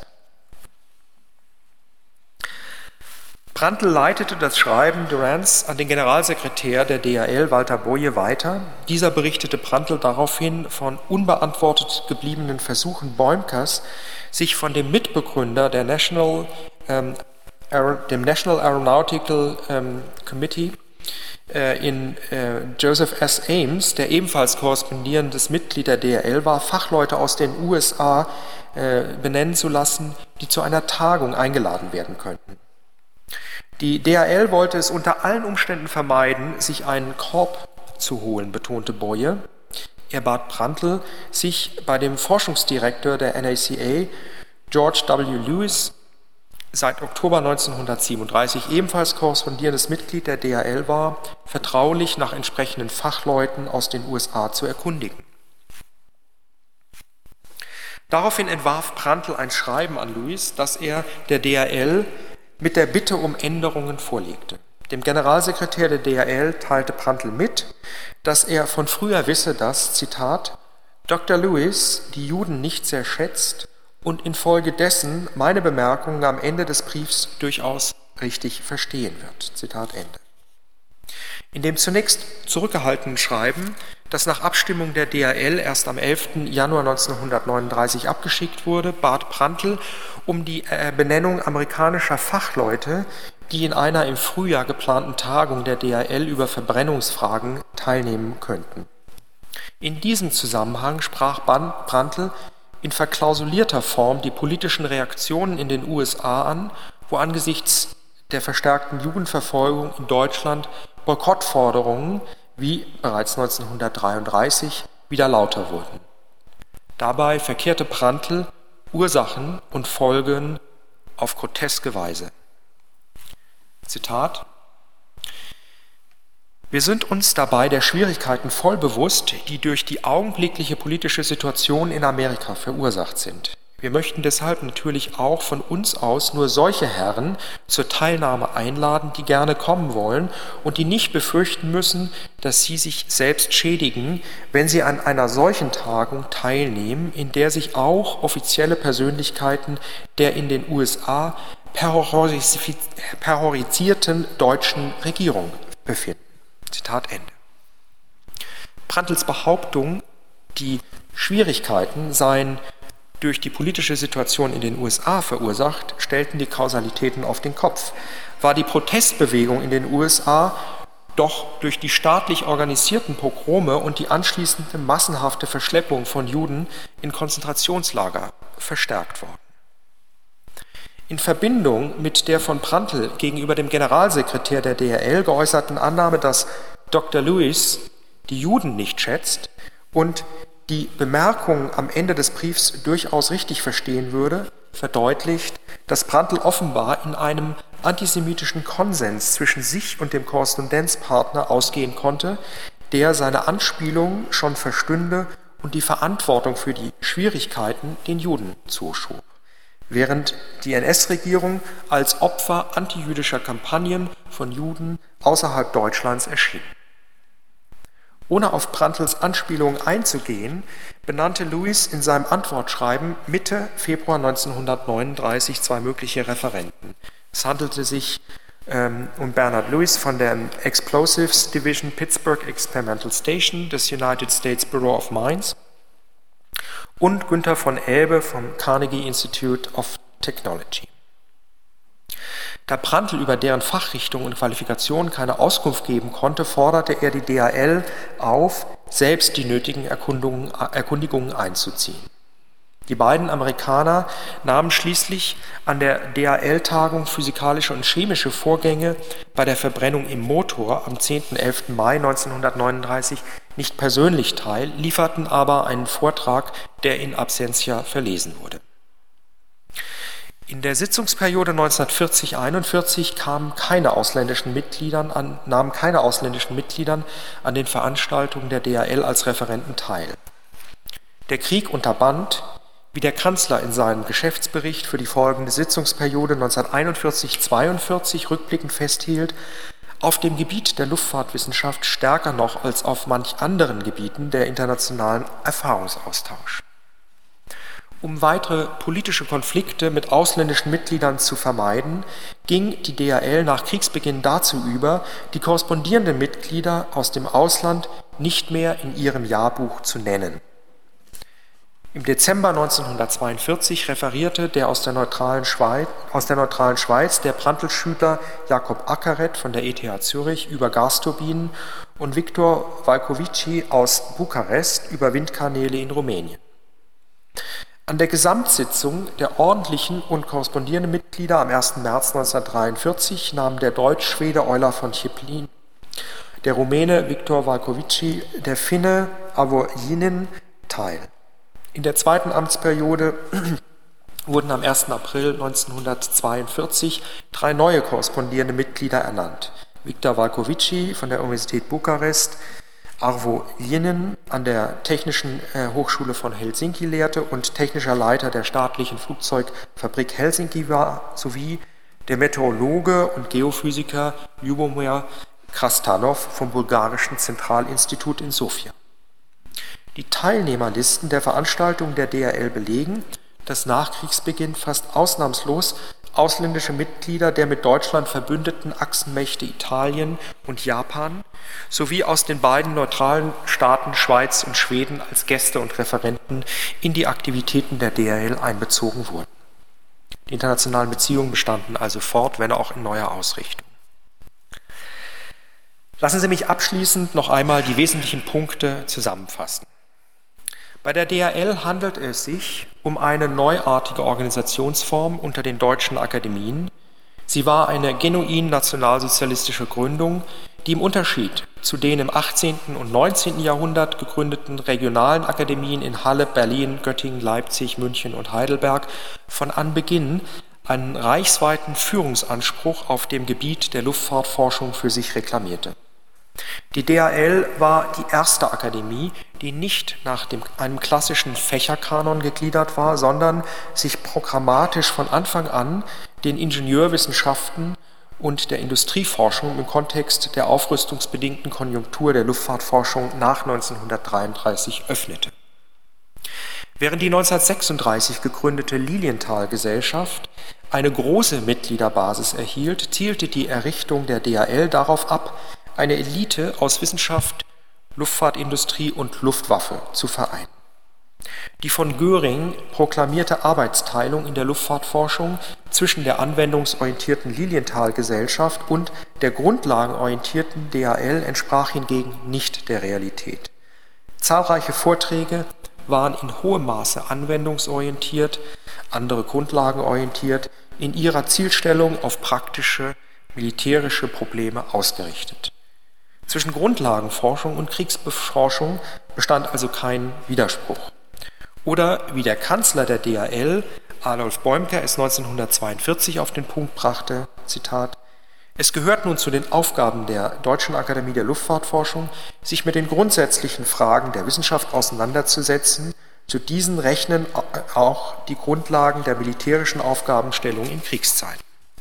Prantl leitete das Schreiben Durands an den Generalsekretär der D H L, Walter Boye, weiter. Dieser berichtete Prantl daraufhin von unbeantwortet gebliebenen Versuchen Bäumkers, sich von dem Mitbegründer der National, ähm, Aer- dem National Aeronautical ähm, Committee äh, in äh, Joseph S. Ames, der ebenfalls korrespondierendes Mitglied der D H L war, Fachleute aus den U S A äh, benennen zu lassen, die zu einer Tagung eingeladen werden könnten. Die D H L wollte es unter allen Umständen vermeiden, sich einen Korb zu holen, betonte Boye. Er bat Prantl, sich bei dem Forschungsdirektor der N A C A, George W. Lewis, seit Oktober neunzehnhundertsiebenunddreißig ebenfalls korrespondierendes Mitglied der D H L war, vertraulich nach entsprechenden Fachleuten aus den U S A zu erkundigen. Daraufhin entwarf Prantl ein Schreiben an Lewis, das er der D H L mit der Bitte um Änderungen vorlegte. Dem Generalsekretär der D H L teilte Prantl mit, dass er von früher wisse, dass, Zitat, Doktor Lewis die Juden nicht sehr schätzt und infolgedessen meine Bemerkungen am Ende des Briefs durchaus richtig verstehen wird. Zitat Ende. In dem zunächst zurückgehaltenen Schreiben, das nach Abstimmung der D H L erst am elften Januar neunzehnhundertneununddreißig abgeschickt wurde, bat Prantl um die Benennung amerikanischer Fachleute, die in einer im Frühjahr geplanten Tagung der D H L über Verbrennungsfragen teilnehmen könnten. In diesem Zusammenhang sprach Prantl in verklausulierter Form die politischen Reaktionen in den U S A an, wo angesichts der verstärkten Judenverfolgung in Deutschland Boykottforderungen, wie bereits neunzehnhundertdreiunddreißig, wieder lauter wurden. Dabei verkehrte Prantl Ursachen und Folgen auf groteske Weise. Zitat: Wir sind uns dabei der Schwierigkeiten voll bewusst, die durch die augenblickliche politische Situation in Amerika verursacht sind. Wir möchten deshalb natürlich auch von uns aus nur solche Herren zur Teilnahme einladen, die gerne kommen wollen und die nicht befürchten müssen, dass sie sich selbst schädigen, wenn sie an einer solchen Tagung teilnehmen, in der sich auch offizielle Persönlichkeiten der in den U S A terrorisierten deutschen Regierung befinden. Zitat Ende. Prantls Behauptung, die Schwierigkeiten seien durch die politische Situation in den U S A verursacht, stellten die Kausalitäten auf den Kopf. War die Protestbewegung in den U S A doch durch die staatlich organisierten Pogrome und die anschließende massenhafte Verschleppung von Juden in Konzentrationslager verstärkt worden. In Verbindung mit der von Prantl gegenüber dem Generalsekretär der D H L geäußerten Annahme, dass Doktor Lewis die Juden nicht schätzt und die Bemerkung am Ende des Briefs durchaus richtig verstehen würde, verdeutlicht, dass Prantl offenbar in einem antisemitischen Konsens zwischen sich und dem Korrespondenzpartner ausgehen konnte, der seine Anspielung schon verstünde und die Verantwortung für die Schwierigkeiten den Juden zuschob, während die N S-Regierung als Opfer antijüdischer Kampagnen von Juden außerhalb Deutschlands erschien. Ohne auf Prantls Anspielung einzugehen, benannte Lewis in seinem Antwortschreiben Mitte Februar neunzehnhundertneununddreißig zwei mögliche Referenten. Es handelte sich ähm, um Bernard Lewis von der Explosives Division Pittsburgh Experimental Station des United States Bureau of Mines und Günther von Elbe vom Carnegie Institute of Technology. Da Prantl über deren Fachrichtung und Qualifikation keine Auskunft geben konnte, forderte er die D H L auf, selbst die nötigen Erkundungen, Erkundigungen einzuziehen. Die beiden Amerikaner nahmen schließlich an der D H L-Tagung Physikalische und Chemische Vorgänge bei der Verbrennung im Motor am zehnten und elften Mai neunzehnhundertneununddreißig nicht persönlich teil, lieferten aber einen Vortrag, der in absentia verlesen wurde. In der Sitzungsperiode neunzehnhundertvierzig einundvierzig kamen keine ausländischen Mitgliedern an, nahmen keine ausländischen Mitgliedern an den Veranstaltungen der D H L als Referenten teil. Der Krieg unterband, wie der Kanzler in seinem Geschäftsbericht für die folgende Sitzungsperiode neunzehnhunderteinundvierzig zweiundvierzig rückblickend festhielt, auf dem Gebiet der Luftfahrtwissenschaft stärker noch als auf manch anderen Gebieten der internationalen Erfahrungsaustausch. Um weitere politische Konflikte mit ausländischen Mitgliedern zu vermeiden, ging die D H L nach Kriegsbeginn dazu über, die korrespondierenden Mitglieder aus dem Ausland nicht mehr in ihrem Jahrbuch zu nennen. Im Dezember neunzehnhundertzweiundvierzig referierte der aus der neutralen Schweiz, aus der neutralen Schweiz der Prantl-Schüler Jakob Ackeret von der E T H Zürich über Gasturbinen und Viktor Valkovici aus Bukarest über Windkanäle in Rumänien. An der Gesamtsitzung der ordentlichen und korrespondierenden Mitglieder am ersten März neunzehnhundertdreiundvierzig nahmen der Deutsch-Schwede Euler von Ciepin, der Rumäne Viktor Valkovici, der Finne Avo Jinin teil. In der zweiten Amtsperiode wurden am ersten April neunzehnhundertzweiundvierzig drei neue korrespondierende Mitglieder ernannt. Viktor Valkovici von der Universität Bukarest, Arvo Linen an der Technischen Hochschule von Helsinki lehrte und technischer Leiter der staatlichen Flugzeugfabrik Helsinki war, sowie der Meteorologe und Geophysiker Ljubomir Krastanov vom Bulgarischen Zentralinstitut in Sofia. Die Teilnehmerlisten der Veranstaltungen der D H L belegen, dass nach Kriegsbeginn fast ausnahmslos ausländische Mitglieder der mit Deutschland verbündeten Achsenmächte Italien und Japan sowie aus den beiden neutralen Staaten Schweiz und Schweden als Gäste und Referenten in die Aktivitäten der D H L einbezogen wurden. Die internationalen Beziehungen bestanden also fort, wenn auch in neuer Ausrichtung. Lassen Sie mich abschließend noch einmal die wesentlichen Punkte zusammenfassen. Bei der D H L handelt es sich um eine neuartige Organisationsform unter den deutschen Akademien. Sie war eine genuin nationalsozialistische Gründung, die im Unterschied zu den im achtzehnten und neunzehnten Jahrhundert gegründeten regionalen Akademien in Halle, Berlin, Göttingen, Leipzig, München und Heidelberg von Anbeginn einen reichsweiten Führungsanspruch auf dem Gebiet der Luftfahrtforschung für sich reklamierte. Die D H L war die erste Akademie, die nicht nach dem, einem klassischen Fächerkanon gegliedert war, sondern sich programmatisch von Anfang an den Ingenieurwissenschaften und der Industrieforschung im Kontext der aufrüstungsbedingten Konjunktur der Luftfahrtforschung nach neunzehnhundertdreiunddreißig öffnete. Während die neunzehnhundertsechsunddreißig gegründete Lilienthal-Gesellschaft eine große Mitgliederbasis erhielt, zielte die Errichtung der D H L darauf ab, eine Elite aus Wissenschaft, Luftfahrtindustrie und Luftwaffe zu vereinen. Die von Göring proklamierte Arbeitsteilung in der Luftfahrtforschung zwischen der anwendungsorientierten Lilienthal-Gesellschaft und der grundlagenorientierten D H L entsprach hingegen nicht der Realität. Zahlreiche Vorträge waren in hohem Maße anwendungsorientiert, andere grundlagenorientiert, in ihrer Zielstellung auf praktische militärische Probleme ausgerichtet. Zwischen Grundlagenforschung und Kriegsforschung bestand also kein Widerspruch. Oder wie der Kanzler der D H L, Adolf Bäumker, es neunzehnhundertzweiundvierzig auf den Punkt brachte, Zitat: Es gehört nun zu den Aufgaben der Deutschen Akademie der Luftfahrtforschung, sich mit den grundsätzlichen Fragen der Wissenschaft auseinanderzusetzen. Zu diesen rechnen auch die Grundlagen der militärischen Aufgabenstellung in Kriegszeiten.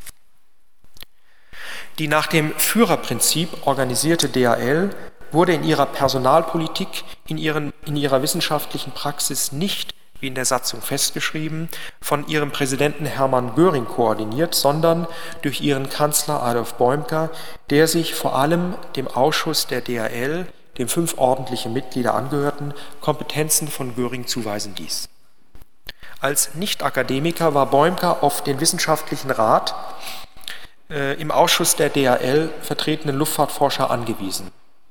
Die nach dem Führerprinzip organisierte D H L wurde in ihrer Personalpolitik, in, ihren, in ihrer wissenschaftlichen Praxis nicht, wie in der Satzung festgeschrieben, von ihrem Präsidenten Hermann Göring koordiniert, sondern durch ihren Kanzler Adolf Bäumker, der sich vor allem dem Ausschuss der D H L, dem fünf ordentliche Mitglieder angehörten, Kompetenzen von Göring zuweisen ließ. Als Nicht-Akademiker war Bäumker auf den wissenschaftlichen Rat äh, im Ausschuss der D H L vertretenen Luftfahrtforscher angewiesen.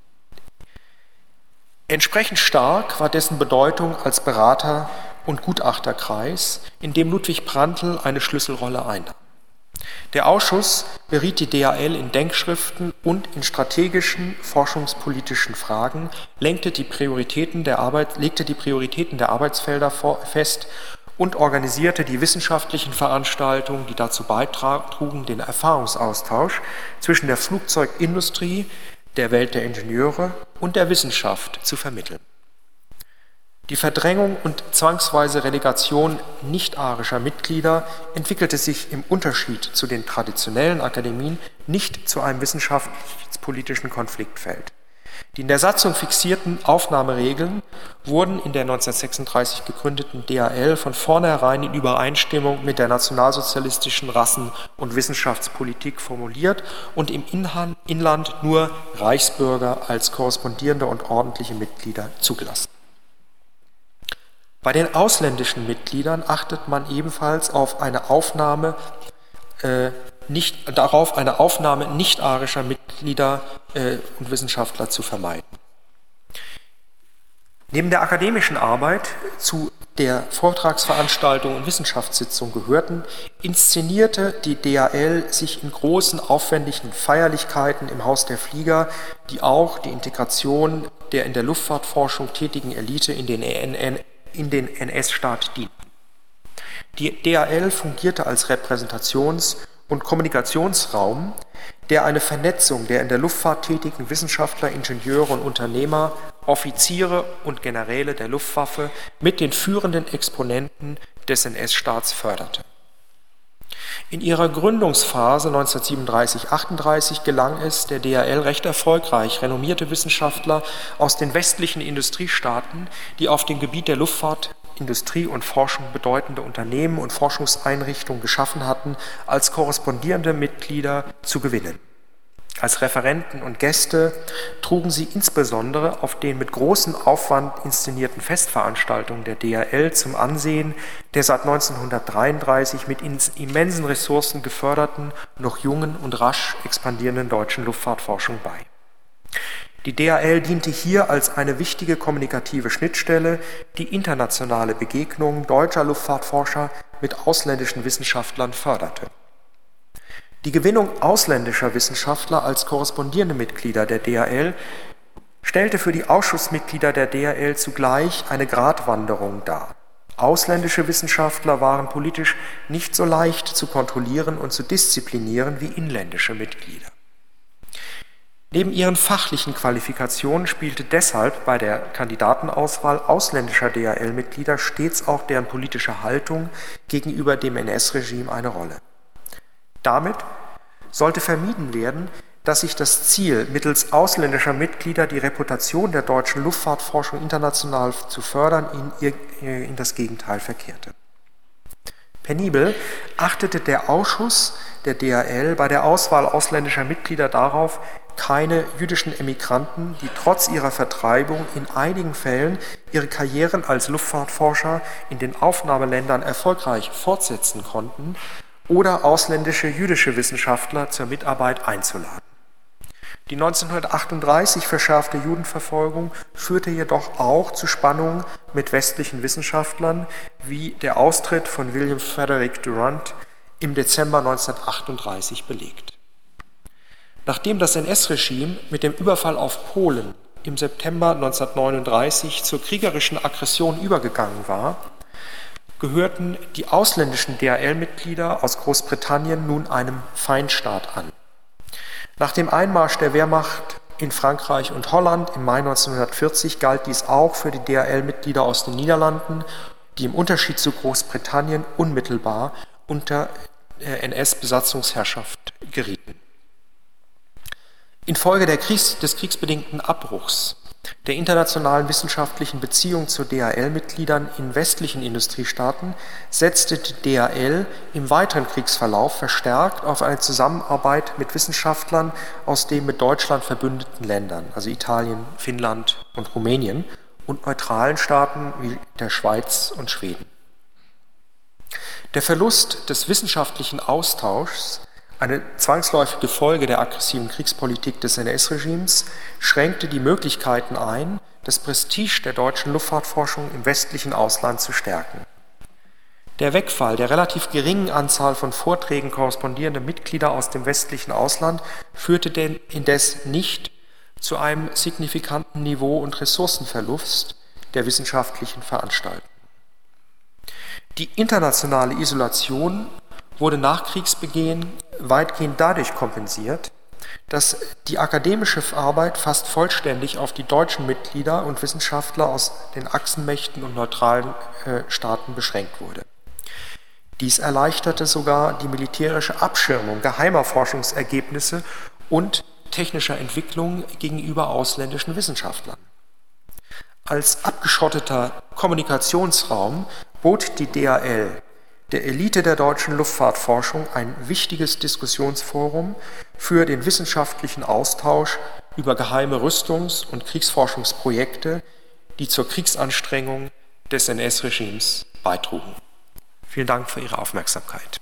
Entsprechend stark war dessen Bedeutung als Berater- und Gutachterkreis, in dem Ludwig Prantl eine Schlüsselrolle einnahm. Der Ausschuss beriet die D H L in Denkschriften und in strategischen forschungspolitischen Fragen, lenkte die Prioritäten der Arbeit, legte die Prioritäten der Arbeitsfelder vor, fest und organisierte die wissenschaftlichen Veranstaltungen, die dazu beitrugen, den Erfahrungsaustausch zwischen der Flugzeugindustrie, der Welt der Ingenieure und der Wissenschaft zu vermitteln. Die Verdrängung und zwangsweise Relegation nicht-arischer Mitglieder entwickelte sich im Unterschied zu den traditionellen Akademien nicht zu einem wissenschaftspolitischen Konfliktfeld. Die in der Satzung fixierten Aufnahmeregeln wurden in der neunzehnhundertsechsunddreißig gegründeten D H L von vornherein in Übereinstimmung mit der nationalsozialistischen Rassen- und Wissenschaftspolitik formuliert und im Inland nur Reichsbürger als korrespondierende und ordentliche Mitglieder zugelassen. Bei den ausländischen Mitgliedern achtet man ebenfalls auf eine Aufnahme, äh, nicht, darauf, eine Aufnahme nicht-arischer Mitglieder äh, und Wissenschaftler zu vermeiden. Neben der akademischen Arbeit, zu der Vortragsveranstaltung und Wissenschaftssitzung gehörten, inszenierte die D H L sich in großen, aufwendigen Feierlichkeiten im Haus der Flieger, die auch die Integration der in der Luftfahrtforschung tätigen Elite in den, in den N S-Staat dienten. Die D A L fungierte als Repräsentations- und Kommunikationsraum, der eine Vernetzung der in der Luftfahrt tätigen Wissenschaftler, Ingenieure und Unternehmer, Offiziere und Generäle der Luftwaffe mit den führenden Exponenten des N S-Staats förderte. In ihrer Gründungsphase neunzehnhundertsiebenunddreißig achtunddreißig gelang es der D A L recht erfolgreich, renommierte Wissenschaftler aus den westlichen Industriestaaten, die auf dem Gebiet der Luftfahrt, Industrie und Forschung bedeutende Unternehmen und Forschungseinrichtungen geschaffen hatten, als korrespondierende Mitglieder zu gewinnen. Als Referenten und Gäste trugen sie insbesondere auf den mit großem Aufwand inszenierten Festveranstaltungen der D A L zum Ansehen der seit neunzehnhundertdreiunddreißig mit immensen Ressourcen geförderten, noch jungen und rasch expandierenden deutschen Luftfahrtforschung bei. Die D A L diente hier als eine wichtige kommunikative Schnittstelle, die internationale Begegnungen deutscher Luftfahrtforscher mit ausländischen Wissenschaftlern förderte. Die Gewinnung ausländischer Wissenschaftler als korrespondierende Mitglieder der D A L stellte für die Ausschussmitglieder der D A L zugleich eine Gratwanderung dar. Ausländische Wissenschaftler waren politisch nicht so leicht zu kontrollieren und zu disziplinieren wie inländische Mitglieder. Neben ihren fachlichen Qualifikationen spielte deshalb bei der Kandidatenauswahl ausländischer D A L-Mitglieder stets auch deren politische Haltung gegenüber dem N S-Regime eine Rolle. Damit sollte vermieden werden, dass sich das Ziel, mittels ausländischer Mitglieder die Reputation der deutschen Luftfahrtforschung international zu fördern, in, in das Gegenteil verkehrte. Penibel achtete der Ausschuss der D A L bei der Auswahl ausländischer Mitglieder darauf, keine jüdischen Emigranten, die trotz ihrer Vertreibung in einigen Fällen ihre Karrieren als Luftfahrtforscher in den Aufnahmeländern erfolgreich fortsetzen konnten, oder ausländische jüdische Wissenschaftler zur Mitarbeit einzuladen. Die neunzehnhundertachtunddreißig verschärfte Judenverfolgung führte jedoch auch zu Spannungen mit westlichen Wissenschaftlern, wie der Austritt von William Frederick Durant im Dezember neunzehnhundertachtunddreißig belegt. Nachdem das N S-Regime mit dem Überfall auf Polen im September neunzehnhundertneununddreißig zur kriegerischen Aggression übergegangen war, gehörten die ausländischen D A L-Mitglieder aus Großbritannien nun einem Feindstaat an. Nach dem Einmarsch der Wehrmacht in Frankreich und Holland im Mai neunzehnhundertvierzig galt dies auch für die D A L-Mitglieder aus den Niederlanden, die im Unterschied zu Großbritannien unmittelbar unter N S-Besatzungsherrschaft gerieten. Infolge der Kriegs-, des kriegsbedingten Abbruchs der internationalen wissenschaftlichen Beziehungen zu D A L-Mitgliedern in westlichen Industriestaaten setzte die D A L im weiteren Kriegsverlauf verstärkt auf eine Zusammenarbeit mit Wissenschaftlern aus den mit Deutschland verbündeten Ländern, also Italien, Finnland und Rumänien, und neutralen Staaten wie der Schweiz und Schweden. Der Verlust des wissenschaftlichen Austauschs, eine zwangsläufige Folge der aggressiven Kriegspolitik des N S-Regimes, schränkte die Möglichkeiten ein, das Prestige der deutschen Luftfahrtforschung im westlichen Ausland zu stärken. Der Wegfall der relativ geringen Anzahl von Vorträgen korrespondierender Mitglieder aus dem westlichen Ausland führte denn indes nicht zu einem signifikanten Niveau- und Ressourcenverlust der wissenschaftlichen Veranstaltungen. Die internationale Isolation wurde nach Kriegsbeginn weitgehend dadurch kompensiert, dass die akademische Arbeit fast vollständig auf die deutschen Mitglieder und Wissenschaftler aus den Achsenmächten und neutralen äh, Staaten beschränkt wurde. Dies erleichterte sogar die militärische Abschirmung geheimer Forschungsergebnisse und technischer Entwicklung gegenüber ausländischen Wissenschaftlern. Als abgeschotteter Kommunikationsraum bot die D A L der Elite der deutschen Luftfahrtforschung ein wichtiges Diskussionsforum für den wissenschaftlichen Austausch über geheime Rüstungs- und Kriegsforschungsprojekte, die zur Kriegsanstrengung des N S-Regimes beitrugen. Vielen Dank für Ihre Aufmerksamkeit.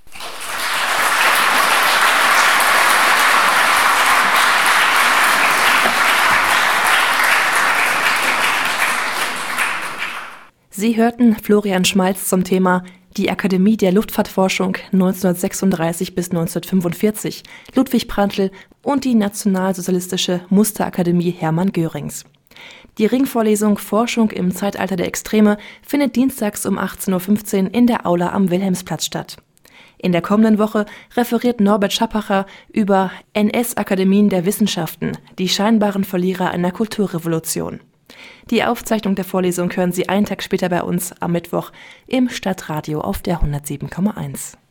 Sie hörten Florian Schmalz zum Thema Die Akademie der Luftfahrtforschung neunzehnhundertsechsunddreißig bis neunzehnhundertfünfundvierzig, Ludwig Prantl und die Nationalsozialistische Musterakademie Hermann Görings. Die Ringvorlesung Forschung im Zeitalter der Extreme findet dienstags um achtzehn Uhr fünfzehn in der Aula am Wilhelmsplatz statt. In der kommenden Woche referiert Norbert Schappacher über N S-Akademien der Wissenschaften, die scheinbaren Verlierer einer Kulturrevolution. Die Aufzeichnung der Vorlesung hören Sie einen Tag später bei uns am Mittwoch im Stadtradio auf der hundertsieben Komma eins.